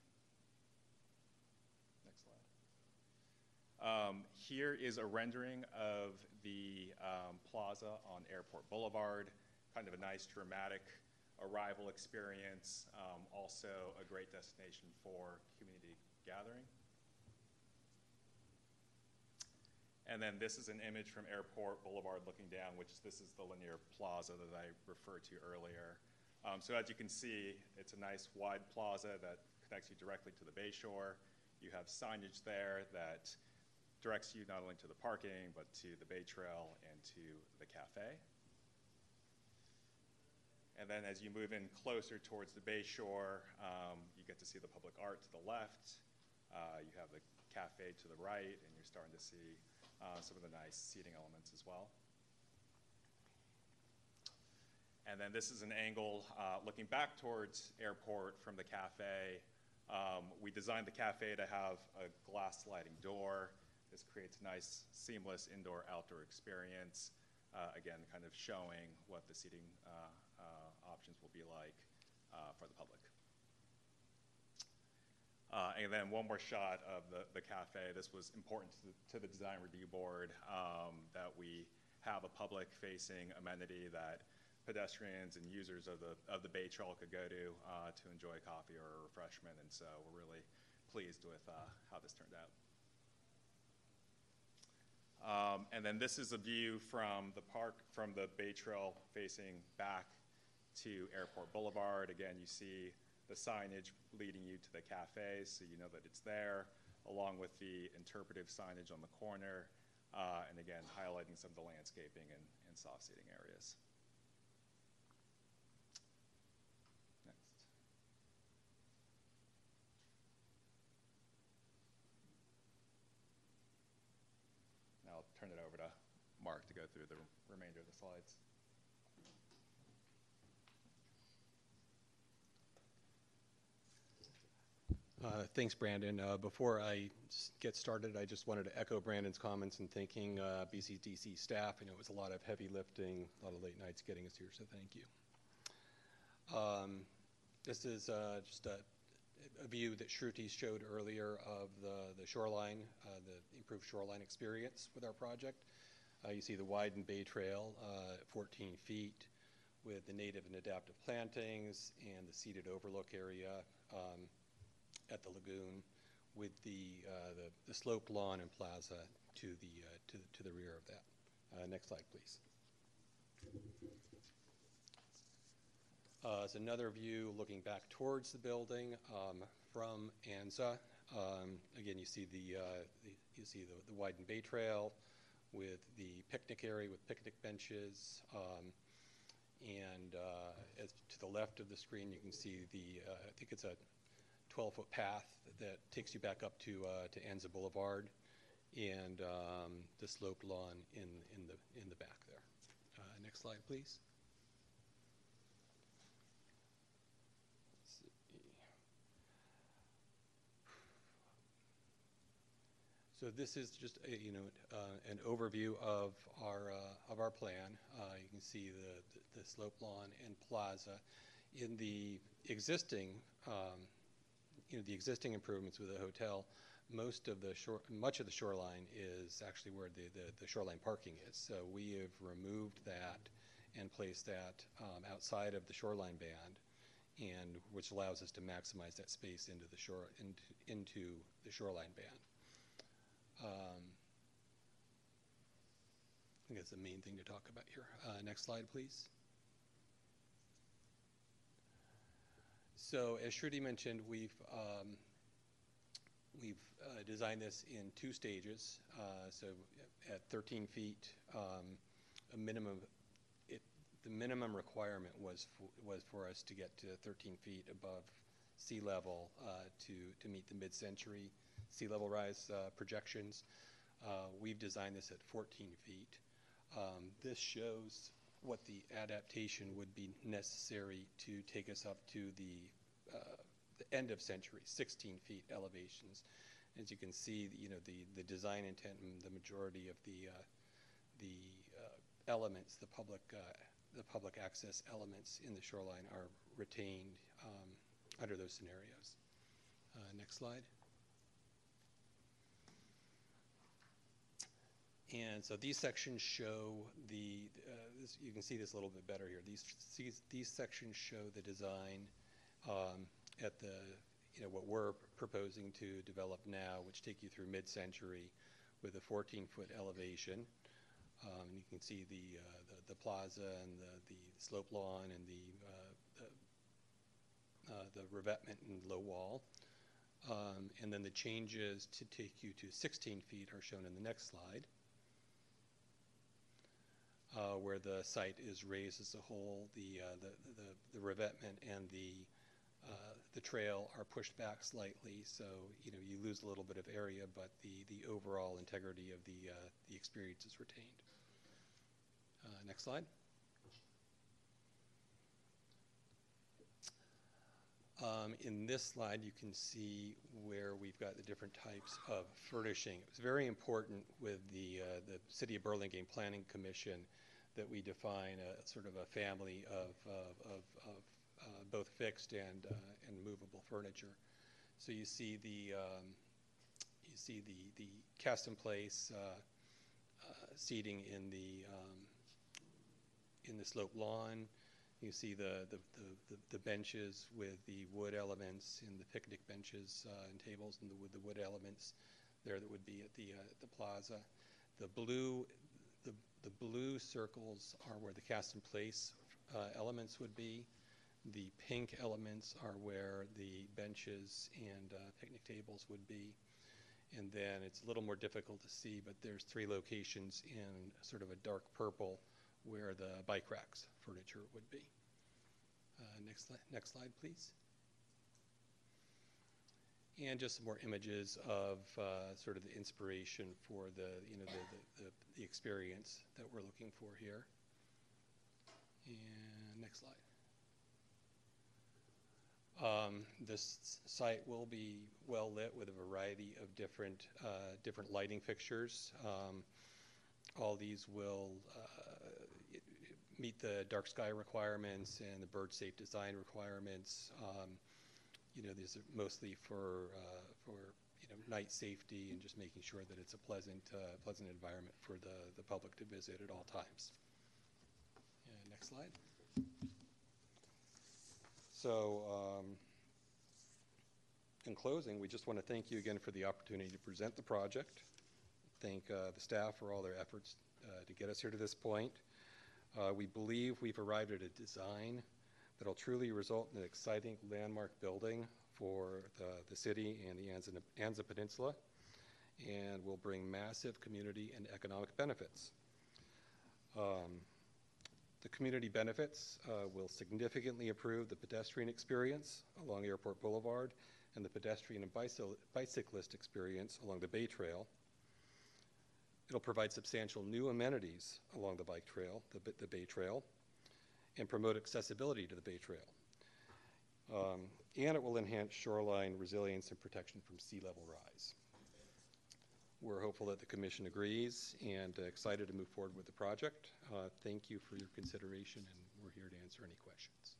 Next slide. Um, here is a rendering of the um, plaza on Airport Boulevard, kind of a nice dramatic arrival experience, um, also a great destination for community gathering. And then this is an image from Airport Boulevard looking down, which this is the linear plaza that I referred to earlier. Um, so as you can see, it's a nice wide plaza that connects you directly to the Bay Shore. You have signage there that directs you not only to the parking, but to the Bay Trail and to the cafe. And then as you move in closer towards the Bay Shore, um, you get to see the public art to the left. Uh, you have the cafe to the right, and you're starting to see Uh, some of the nice seating elements as well. And then this is an angle uh, looking back towards Airport from the cafe. Um, we designed the cafe to have a glass sliding door. This creates a nice seamless indoor-outdoor experience. Uh, again, kind of showing what the seating uh, uh, options will be like. uh, for the public. Uh, and then one more shot of the, the cafe. This was important to the, to the design review board, um, that we have a public-facing amenity that pedestrians and users of the of the Bay Trail could go to uh, to enjoy coffee or a refreshment. And so we're really pleased with uh, how this turned out. Um, and then this is a view from the park, from the Bay Trail facing back to Airport Boulevard. Again, you see the signage leading you to the cafes, so you know that it's there, along with the interpretive signage on the corner, uh, and again, highlighting some of the landscaping and, and soft seating areas. Next. Now I'll turn it over to Mark to go through the remainder of the slides. Uh, thanks, Brandon. Uh, before I get started, I just wanted to echo Brandon's comments and thanking uh, B C D C staff. I know it was a lot of heavy lifting, a lot of late nights getting us here, so thank you. Um, this is uh, just a, a view that Shruti showed earlier of the, the shoreline, uh, the improved shoreline experience with our project. Uh, you see the widened Bay Trail uh, at fourteen feet with the native and adaptive plantings and the seated overlook area um, at the lagoon, with the, uh, the the sloped lawn and plaza to the uh, to, to the rear of that. Uh, next slide, please. Uh, it's another view looking back towards the building um, from Anza. Um, again, you see the, uh, the you see the, the widened Bay Trail with the picnic area with picnic benches. Um, and uh, as to the left of the screen, you can see the uh, I think it's a twelve foot path that takes you back up to uh, to Anza Boulevard, and um, the sloped lawn in in the in the back there. Uh, next slide, please. Let's see. So this is just a, you know uh, an overview of our uh, of our plan. Uh, you can see the, the the sloped lawn and plaza in the existing. Um, You know, the existing improvements with the hotel, most of the shore, much of the shoreline is actually where the, the, the shoreline parking is. So we have removed that and placed that um, outside of the shoreline band, and which allows us to maximize that space into the shore into, into the shoreline band. Um, I think that's the main thing to talk about here. Uh, next slide, please. So as Shruti mentioned, we've um, we've uh, designed this in two stages. Uh, so at thirteen feet, um, a minimum, it, the minimum requirement was for, was for us to get to thirteen feet above sea level uh, to to meet the mid-century sea level rise uh, projections. Uh, we've designed this at fourteen feet. Um, this shows what the adaptation would be necessary to take us up to the, uh, the end of century, sixteen feet elevations. As you can see, you know, the, the design intent and the majority of the, uh, the uh, elements, the public, uh, the public access elements in the shoreline are retained um, under those scenarios. Uh, next slide. And so these sections show the, uh, this, you can see this a little bit better here. These, these, these sections show the design um, at the, you know, what we're proposing to develop now, which take you through mid-century with a fourteen foot elevation. Um, you can see the, uh, the, the plaza and the, the slope lawn and the, uh, the, uh, the revetment and low wall. Um, and then the changes to take you to sixteen feet are shown in the next slide. Uh, where the site is raised as a whole, the, uh, the, the, the revetment and the, uh, the trail are pushed back slightly, so you know you lose a little bit of area, but the, the overall integrity of the, uh, the experience is retained. Uh, next slide. Um, in this slide, you can see where we've got the different types of furnishing. It was very important with the, uh, the City of Burlingame Planning Commission that we define a sort of a family of, of, of, of uh, both fixed and, uh, and movable furniture. So you see the, um, you see the, the cast in place uh, uh, seating in the, um, in the slope lawn. You see the, the, the, the benches with the wood elements and the picnic benches uh, and tables and the, with the wood elements there that would be at the, uh, the plaza. The blue, the, the blue circles are where the cast in place uh, elements would be. The pink elements are where the benches and uh, picnic tables would be. And then it's a little more difficult to see, but there's three locations in sort of a dark purple where the bike racks furniture would be. Uh, next, next slide, please. And just some more images of uh, sort of the inspiration for the, you know, the, the, the, the experience that we're looking for here. And next slide. Um, this site will be well lit with a variety of different, uh, different lighting fixtures. Um, all these will uh, meet the dark sky requirements and the bird safe design requirements. Um, you know, these are mostly for, uh, for you know, night safety and just making sure that it's a pleasant, uh, pleasant environment for the, the public to visit at all times. And next slide. So, um, in closing, we just want to thank you again for the opportunity to present the project. Thank uh, the staff for all their efforts uh, to get us here to this point. Uh, we believe we've arrived at a design that will truly result in an exciting landmark building for the, the city and the Anza, Anza Peninsula, and will bring massive community and economic benefits. Um, the community benefits uh, will significantly improve the pedestrian experience along Airport Boulevard and the pedestrian and bicycle, bicyclist experience along the Bay Trail. It'll provide substantial new amenities along the bike trail, the, the Bay Trail, and promote accessibility to the Bay Trail. Um, and it will enhance shoreline resilience and protection from sea level rise. We're hopeful that the Commission agrees and uh, excited to move forward with the project. Uh, thank you for your consideration, and we're here to answer any questions.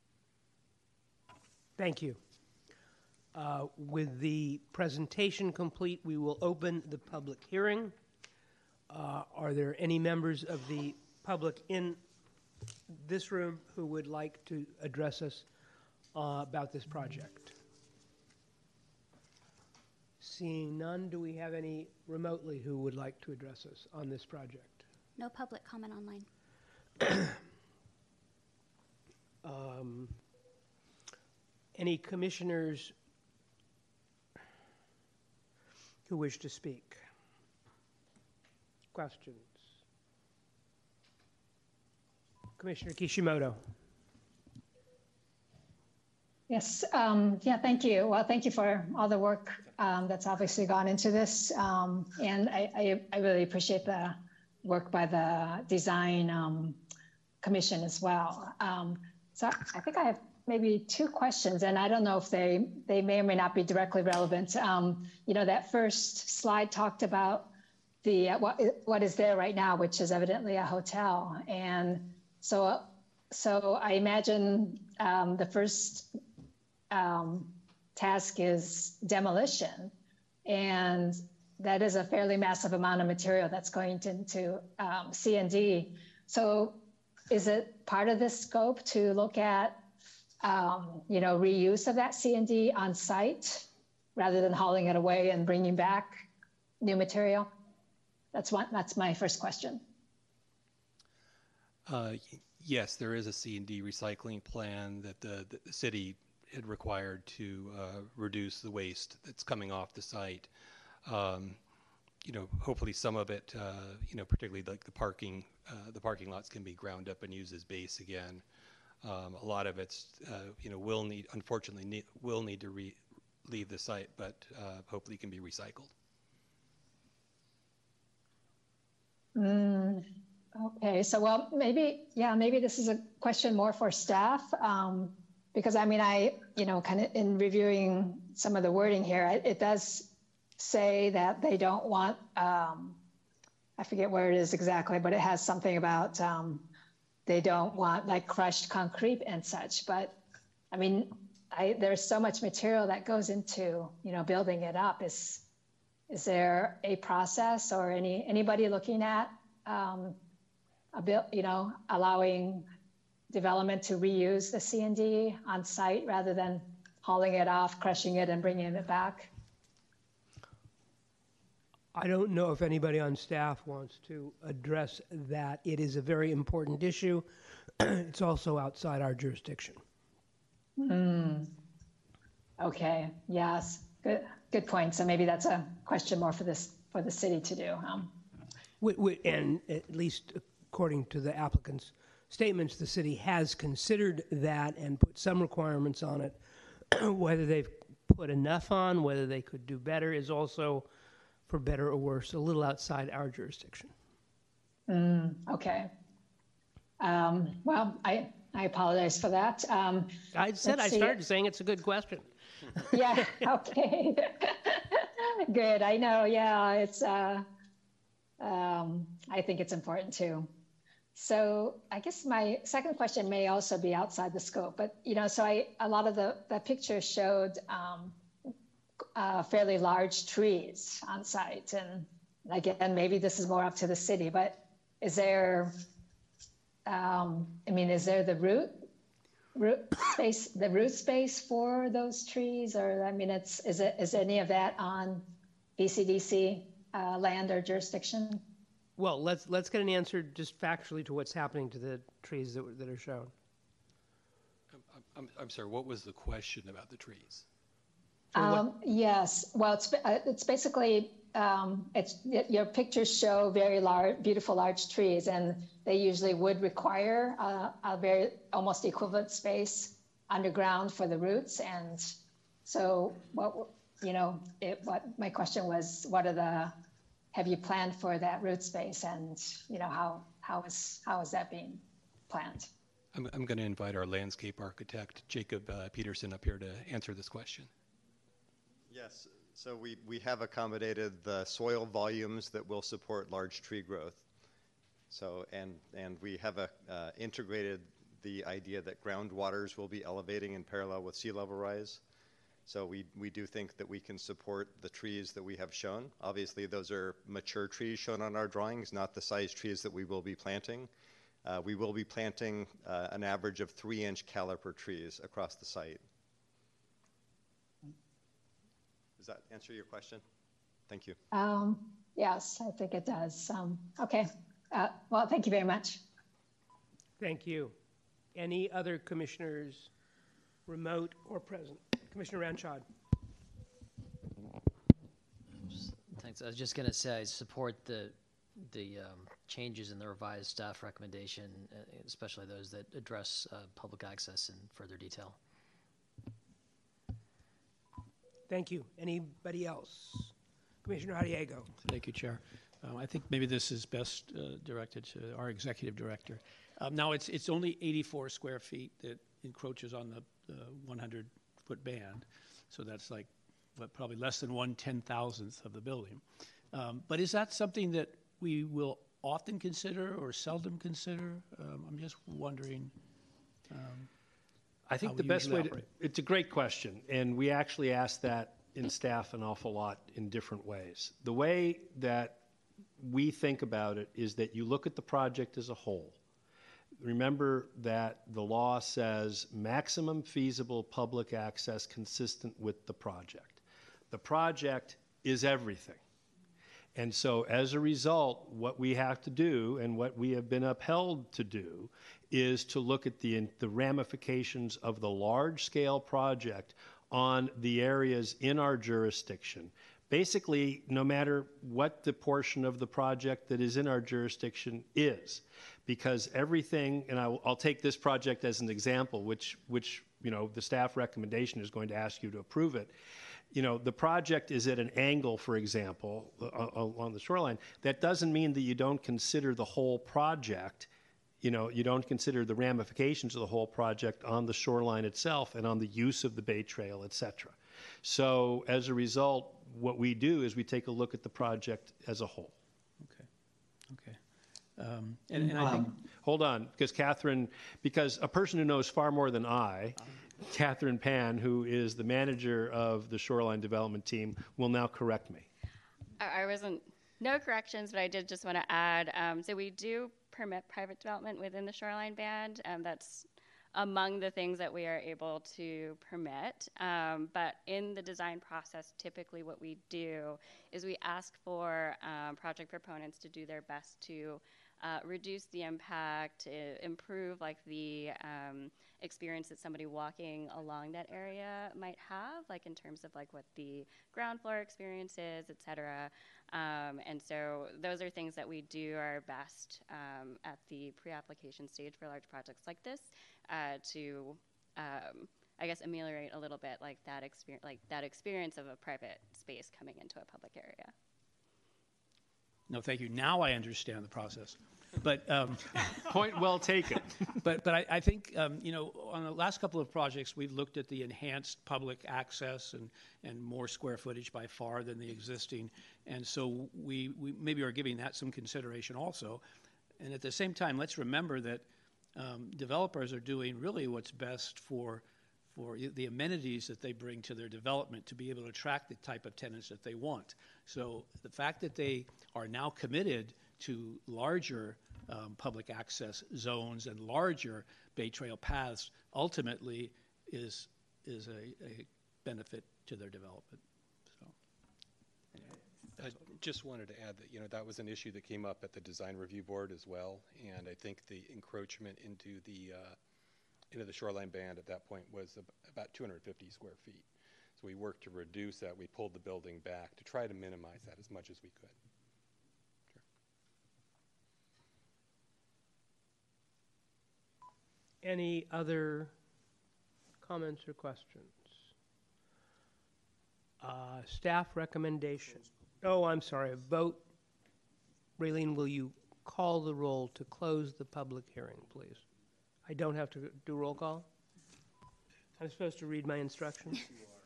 Thank you. Uh, with the presentation complete, we will open the public hearing. Uh, are there any members of the public in this room who would like to address us uh, about this project? Seeing none, do we have any remotely who would like to address us on this project? No public comment online. um, any commissioners who wish to speak? Questions? Commissioner Kishimoto. Yes, um, yeah, thank you. Well, thank you for all the work um, that's obviously gone into this. Um, and I, I, I really appreciate the work by the design um, commission as well. Um, so I think I have maybe two questions, and I don't know if they, they may or may not be directly relevant. Um, you know, that first slide talked about the uh, what, what is there right now, which is evidently a hotel. And so, so I imagine um, the first um, task is demolition, and that is a fairly massive amount of material that's going to, into um, C and D. So is it part of this scope to look at, um, you know, reuse of that C and D on site rather than hauling it away and bringing back new material? That's one, that's my first question. Uh, yes, there is a C and D recycling plan that the, the city had required to uh, reduce the waste that's coming off the site. Um, you know, hopefully some of it, uh, you know, particularly like the parking, uh, the parking lots can be ground up and used as base again. Um, a lot of it's, uh, you know, will need, unfortunately, need, will need to re leave the site, but uh, hopefully can be recycled. Mm, okay, so well, maybe, yeah, maybe this is a question more for staff. Um, because I mean, I, you know, kind of in reviewing some of the wording here, it, it does say that they don't want, um, I forget where it is exactly, but it has something about um, they don't want like crushed concrete and such. But I mean, I, there's so much material that goes into, you know, building it up. Is, is there a process or any, anybody looking at, um, a bit, you know, allowing development to reuse the C and D on site rather than hauling it off, crushing it and bringing it back? I don't know if anybody on staff wants to address that. It is a very important issue. It's also outside our jurisdiction. Hmm. Okay. Yes. Good. Good point. So maybe that's a question more for this for the city to do. Um, We, we, and at least according to the applicant's statements, the city has considered that and put some requirements on it. Whether they've put enough on, whether they could do better, is also, for better or worse, a little outside our jurisdiction. Mm, okay. Um, well, I, I apologize for that. Um, I said I see. started saying it's a good question. Yeah, okay. Good, I know, yeah, it's, uh, um, I think it's important too. So I guess my second question may also be outside the scope, but, you know, so I, a lot of the, the pictures showed um, uh, fairly large trees on site. And again, maybe this is more up to the city, but is there, um, I mean, is there the root, root space, the root space for those trees? Or, I mean, it's, is it, is any of that on B C D C uh, land or jurisdiction? Well, let's let's get an answer just factually to what's happening to the trees that, that are shown. I'm, I'm, I'm sorry, what was the question about the trees? Um, yes, well, it's uh, it's basically um, it's it, your pictures show very large, beautiful, large trees, and they usually would require uh, a very almost equivalent space underground for the roots. And so, what you know, it, what my question was, what are the have you planned for that root space, and you know how how is how is that being planned? I'm, I'm going to invite our landscape architect, Jacob uh, Peterson, up here to answer this question. Yes, so we, we have accommodated the soil volumes that will support large tree growth. So, and, and we have a, uh, integrated the idea that groundwaters will be elevating in parallel with sea level rise. So we, we do think that we can support the trees that we have shown. Obviously, those are mature trees shown on our drawings, not the size trees that we will be planting. Uh, we will be planting uh, an average of three inch caliper trees across the site. Does that answer your question? Thank you. Um, yes, I think it does. Um, okay. Uh, well, thank you very much. Thank you. Any other commissioners, remote or present? Commissioner Ranchod. Thanks. I was just going to say I support the the um, changes in the revised staff recommendation, uh, especially those that address uh, public access in further detail. Thank you. Anybody else? Commissioner Arriago. Thank you, Chair. Um, I think maybe this is best uh, directed to our executive director. Um, now, it's it's only eighty-four square feet that encroaches on the, the one hundred foot band, so that's like what, probably less than one ten thousandth of the building. Um, but is that something that we will often consider or seldom consider? Um, I'm just wondering. Um, I think the best way to, it's a great question, and we actually ask that in staff an awful lot in different ways. The way that we think about it is that you look at the project as a whole. Remember that the law says maximum feasible public access consistent with the project. The project is everything. And so as a result, what we have to do and what we have been upheld to do is to look at the, the ramifications of the large-scale project on the areas in our jurisdiction. Basically, no matter what the portion of the project that is in our jurisdiction is, because everything, and I'll, I'll take this project as an example, which, which, you know, the staff recommendation is going to ask you to approve it. You know, the project is at an angle, for example, along the shoreline. That doesn't mean that you don't consider the whole project. You know, you don't consider the ramifications of the whole project on the shoreline itself and on the use of the Bay Trail, et cetera. So as a result, what we do is we take a look at the project as a whole. Okay. Okay. Um, and, and I think, hold on, because Catherine, because a person who knows far more than I Catherine Pan, who is the manager of the shoreline development team, will now correct me. I, I wasn't, no corrections, but I did just want to add, um, so we do permit private development within the shoreline band. Um, that's among the things that we are able to permit. Um, but in the design process, typically what we do is we ask for um, project proponents to do their best to uh, reduce the impact, uh, improve like the um, experience that somebody walking along that area might have, like in terms of like what the ground floor experience is, et cetera. Um, and so those are things that we do our best um, at the pre-application stage for large projects like this uh, to, um, I guess, ameliorate a little bit like that experience, like that experience of a private space coming into a public area. No, thank you. Now I understand the process. But um, point well taken. but but I, I think um, you know, on the last couple of projects we've looked at the enhanced public access and and more square footage by far than the existing, and so we we maybe are giving that some consideration also. And at the same time, let's remember that um, developers are doing really what's best for for the amenities that they bring to their development to be able to attract the type of tenants that they want. So the fact that they are now committed to larger um, public access zones and larger Bay Trail paths ultimately is is a, a benefit to their development. So, I just wanted to add that, you know, that was an issue that came up at the design review board as well, and I think the encroachment into the uh, into the shoreline band at that point was ab about two hundred fifty square feet. So we worked to reduce that. We pulled the building back to try to minimize that as much as we could. Any other comments or questions? Uh, staff recommendation. Oh, I'm sorry, a vote. Raylene, will you call the roll to close the public hearing, please? I don't have to do roll call? I'm supposed to read my instructions?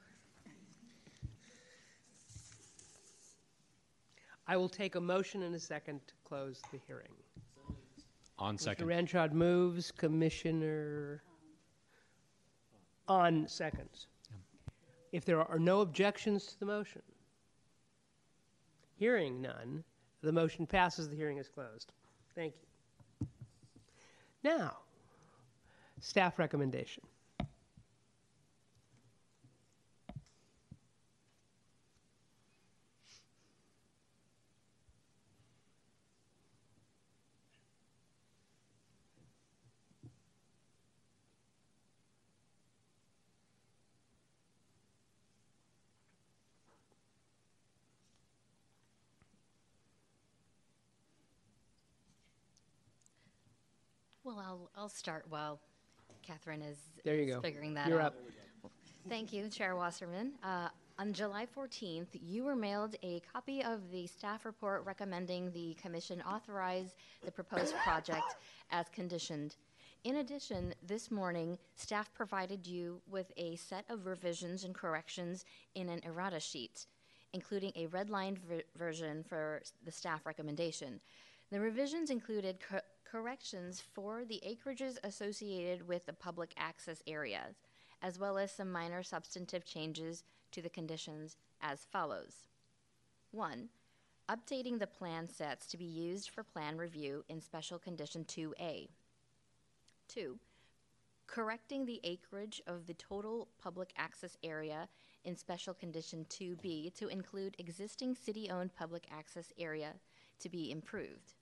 I will take a motion and a second to close the hearing. On second. Mister Ranchard moves, Commissioner on seconds. If there are no objections to the motion, hearing none, the motion passes, the hearing is closed. Thank you. Now, staff recommendation. Well, I'll, I'll start while Catherine is, There you is go. figuring that You're out. up. Thank you, Chair Wasserman. Uh, on July fourteenth, you were mailed a copy of the staff report recommending the commission authorize the proposed project as conditioned. In addition, this morning, staff provided you with a set of revisions and corrections in an errata sheet, including a redlined ver version for the staff recommendation. The revisions included co corrections for the acreages associated with the public access areas, as well as some minor substantive changes to the conditions as follows. One, updating the plan sets to be used for plan review in Special Condition two A. Two, correcting the acreage of the total public access area in Special Condition two B to include existing city-owned public access area to be improved.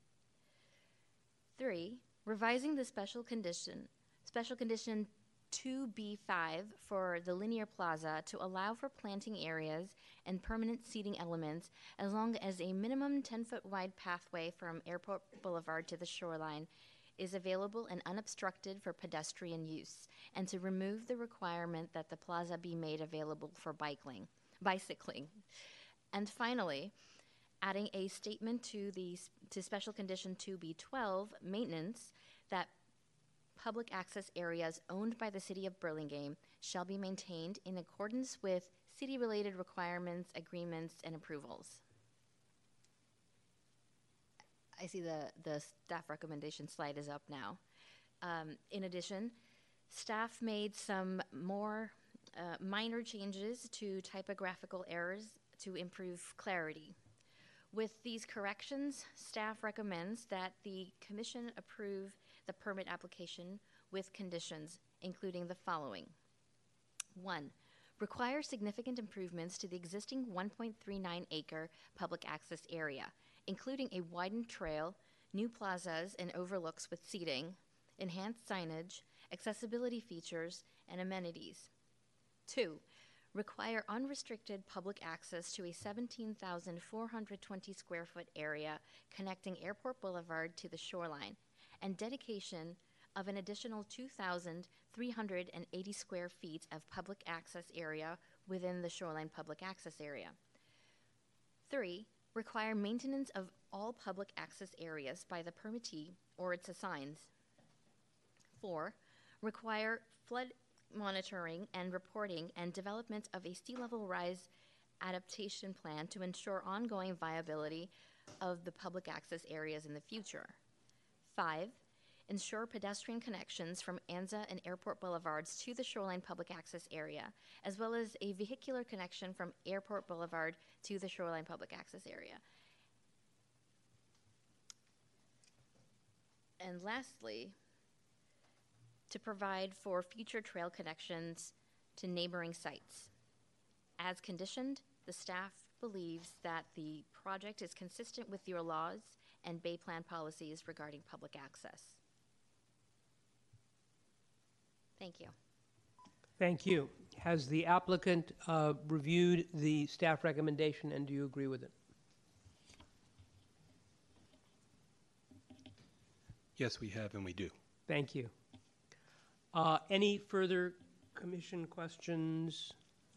Three, revising the special condition, special condition two B five for the linear plaza to allow for planting areas and permanent seating elements as long as a minimum ten foot wide pathway from Airport Boulevard to the shoreline is available and unobstructed for pedestrian use, and to remove the requirement that the plaza be made available for bicycling. bicycling. And finally, adding a statement to the to Special Condition two B twelve, maintenance, that public access areas owned by the City of Burlingame shall be maintained in accordance with city-related requirements, agreements, and approvals. I see the, the staff recommendation slide is up now. Um, in addition, Staff made some more uh, minor changes to typographical errors to improve clarity. With these corrections, staff recommends that the Commission approve the permit application with conditions, including the following. One, require significant improvements to the existing one point three nine acre public access area, including a widened trail, new plazas and overlooks with seating, enhanced signage, accessibility features, and amenities. Two, require unrestricted public access to a seventeen thousand four hundred twenty square foot area connecting Airport Boulevard to the shoreline, and dedication of an additional two thousand three hundred eighty square feet of public access area within the shoreline public access area. Three, require maintenance of all public access areas by the permittee or its assigns. Four, require flood monitoring and reporting and development of a sea level rise adaptation plan to ensure ongoing viability of the public access areas in the future. Five, ensure pedestrian connections from Anza and Airport Boulevards to the shoreline public access area, as well as a vehicular connection from Airport Boulevard to the shoreline public access area. And lastly, to provide for future trail connections to neighboring sites. As conditioned, the staff believes that the project is consistent with your laws and Bay Plan policies regarding public access. Thank you. Thank you. Has the applicant uh, reviewed the staff recommendation, and do you agree with it? Yes, we have, and we do. Thank you. Uh, any further commission questions?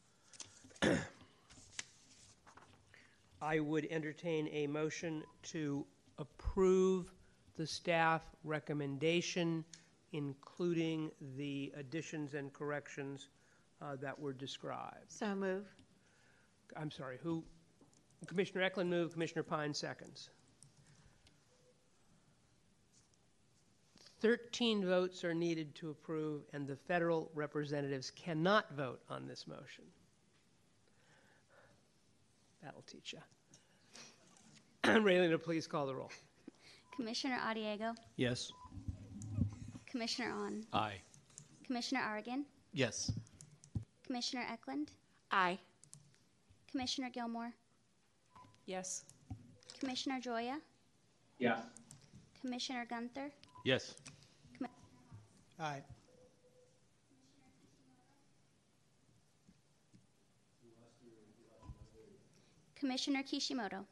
I would entertain a motion to approve the staff recommendation, including the additions and corrections uh, that were described. So move. I'm sorry, who? Commissioner Eklund moved, Commissioner Pine seconds. thirteen votes are needed to approve, and the federal representatives cannot vote on this motion. That'll teach you. Raylina, please call the roll. Commissioner Adiego, Yes. Commissioner On, Aye. Commissioner Aragon, Yes. Commissioner Eklund, Aye. Commissioner Gilmore, Yes. Commissioner Joya, Yes. Commissioner Gunther, Yes. Aye. Commissioner Kishimoto,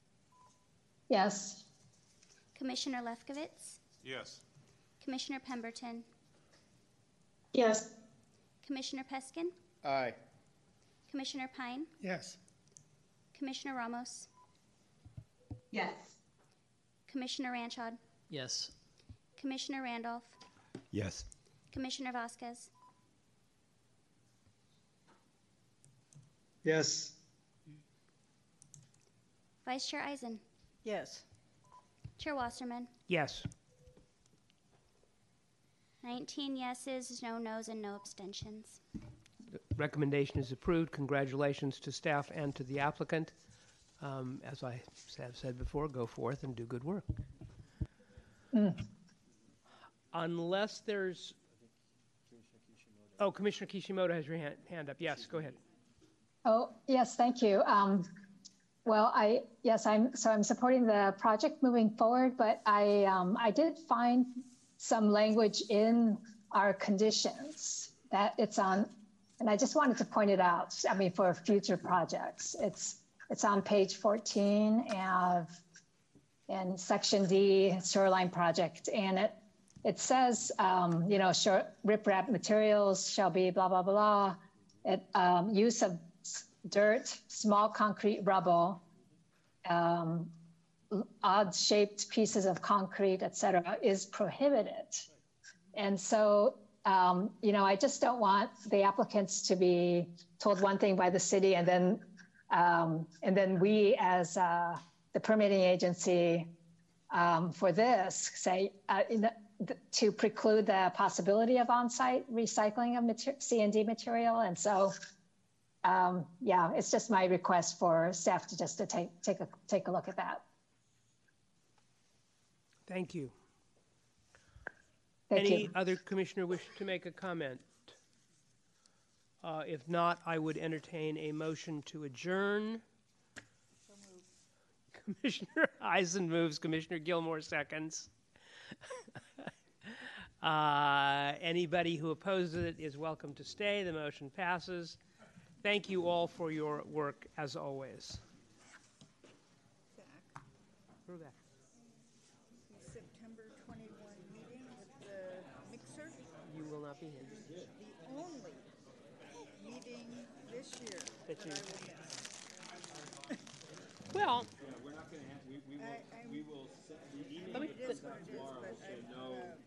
Yes. Commissioner Lefkowitz, Yes. Commissioner Pemberton, Yes. Commissioner Peskin, Aye. Commissioner Pine, Yes. Commissioner Ramos, Yes. Commissioner Ranchod, Yes. Commissioner Randolph, Yes. Commissioner Vasquez, Yes. Vice Chair Eisen, Yes. Chair Wasserman. Yes. nineteen yeses, no nos, and no abstentions. The recommendation is approved. Congratulations to staff and to the applicant. Um, as I have said before, go forth and do good work. Mm. Unless there's... Oh, Commissioner Kishimoto has your hand, hand up. Yes, go ahead. Oh, yes, thank you. Um, well, I, yes, I'm, so I'm supporting the project moving forward, but I, um, I did find some language in our conditions that it's on, and I just wanted to point it out. I mean, for future projects, it's, it's on page fourteen of, in section D, shoreline project, and it, it says, um, you know, short riprap materials shall be blah, blah, blah. It, um, use of dirt, small concrete rubble, um, odd-shaped pieces of concrete, et cetera, is prohibited. And so, um, you know, I just don't want the applicants to be told one thing by the city, and then, um, and then we, as uh, the permitting agency um, for this, say, uh, in the, th- to preclude the possibility of on-site recycling of mater- C and D material. And so, um, yeah, it's just my request for staff to just to take take a take a look at that. Thank you. Thank Any you. other commissioner wish to make a comment? Uh, if not, I would entertain a motion to adjourn. Commissioner Eisen moves, Commissioner Gilmore seconds. uh, anybody who opposes it is welcome to stay. The motion passes. Thank you all for your work, as always. Rebecca. September twenty-first meeting with the mixer. You will not be here. The only meeting this year That that, you- I will miss. Well, Yeah, we're not going to have, we, we will, I- I'm- we will, set- the I email mean, it is what it is, but I, uh,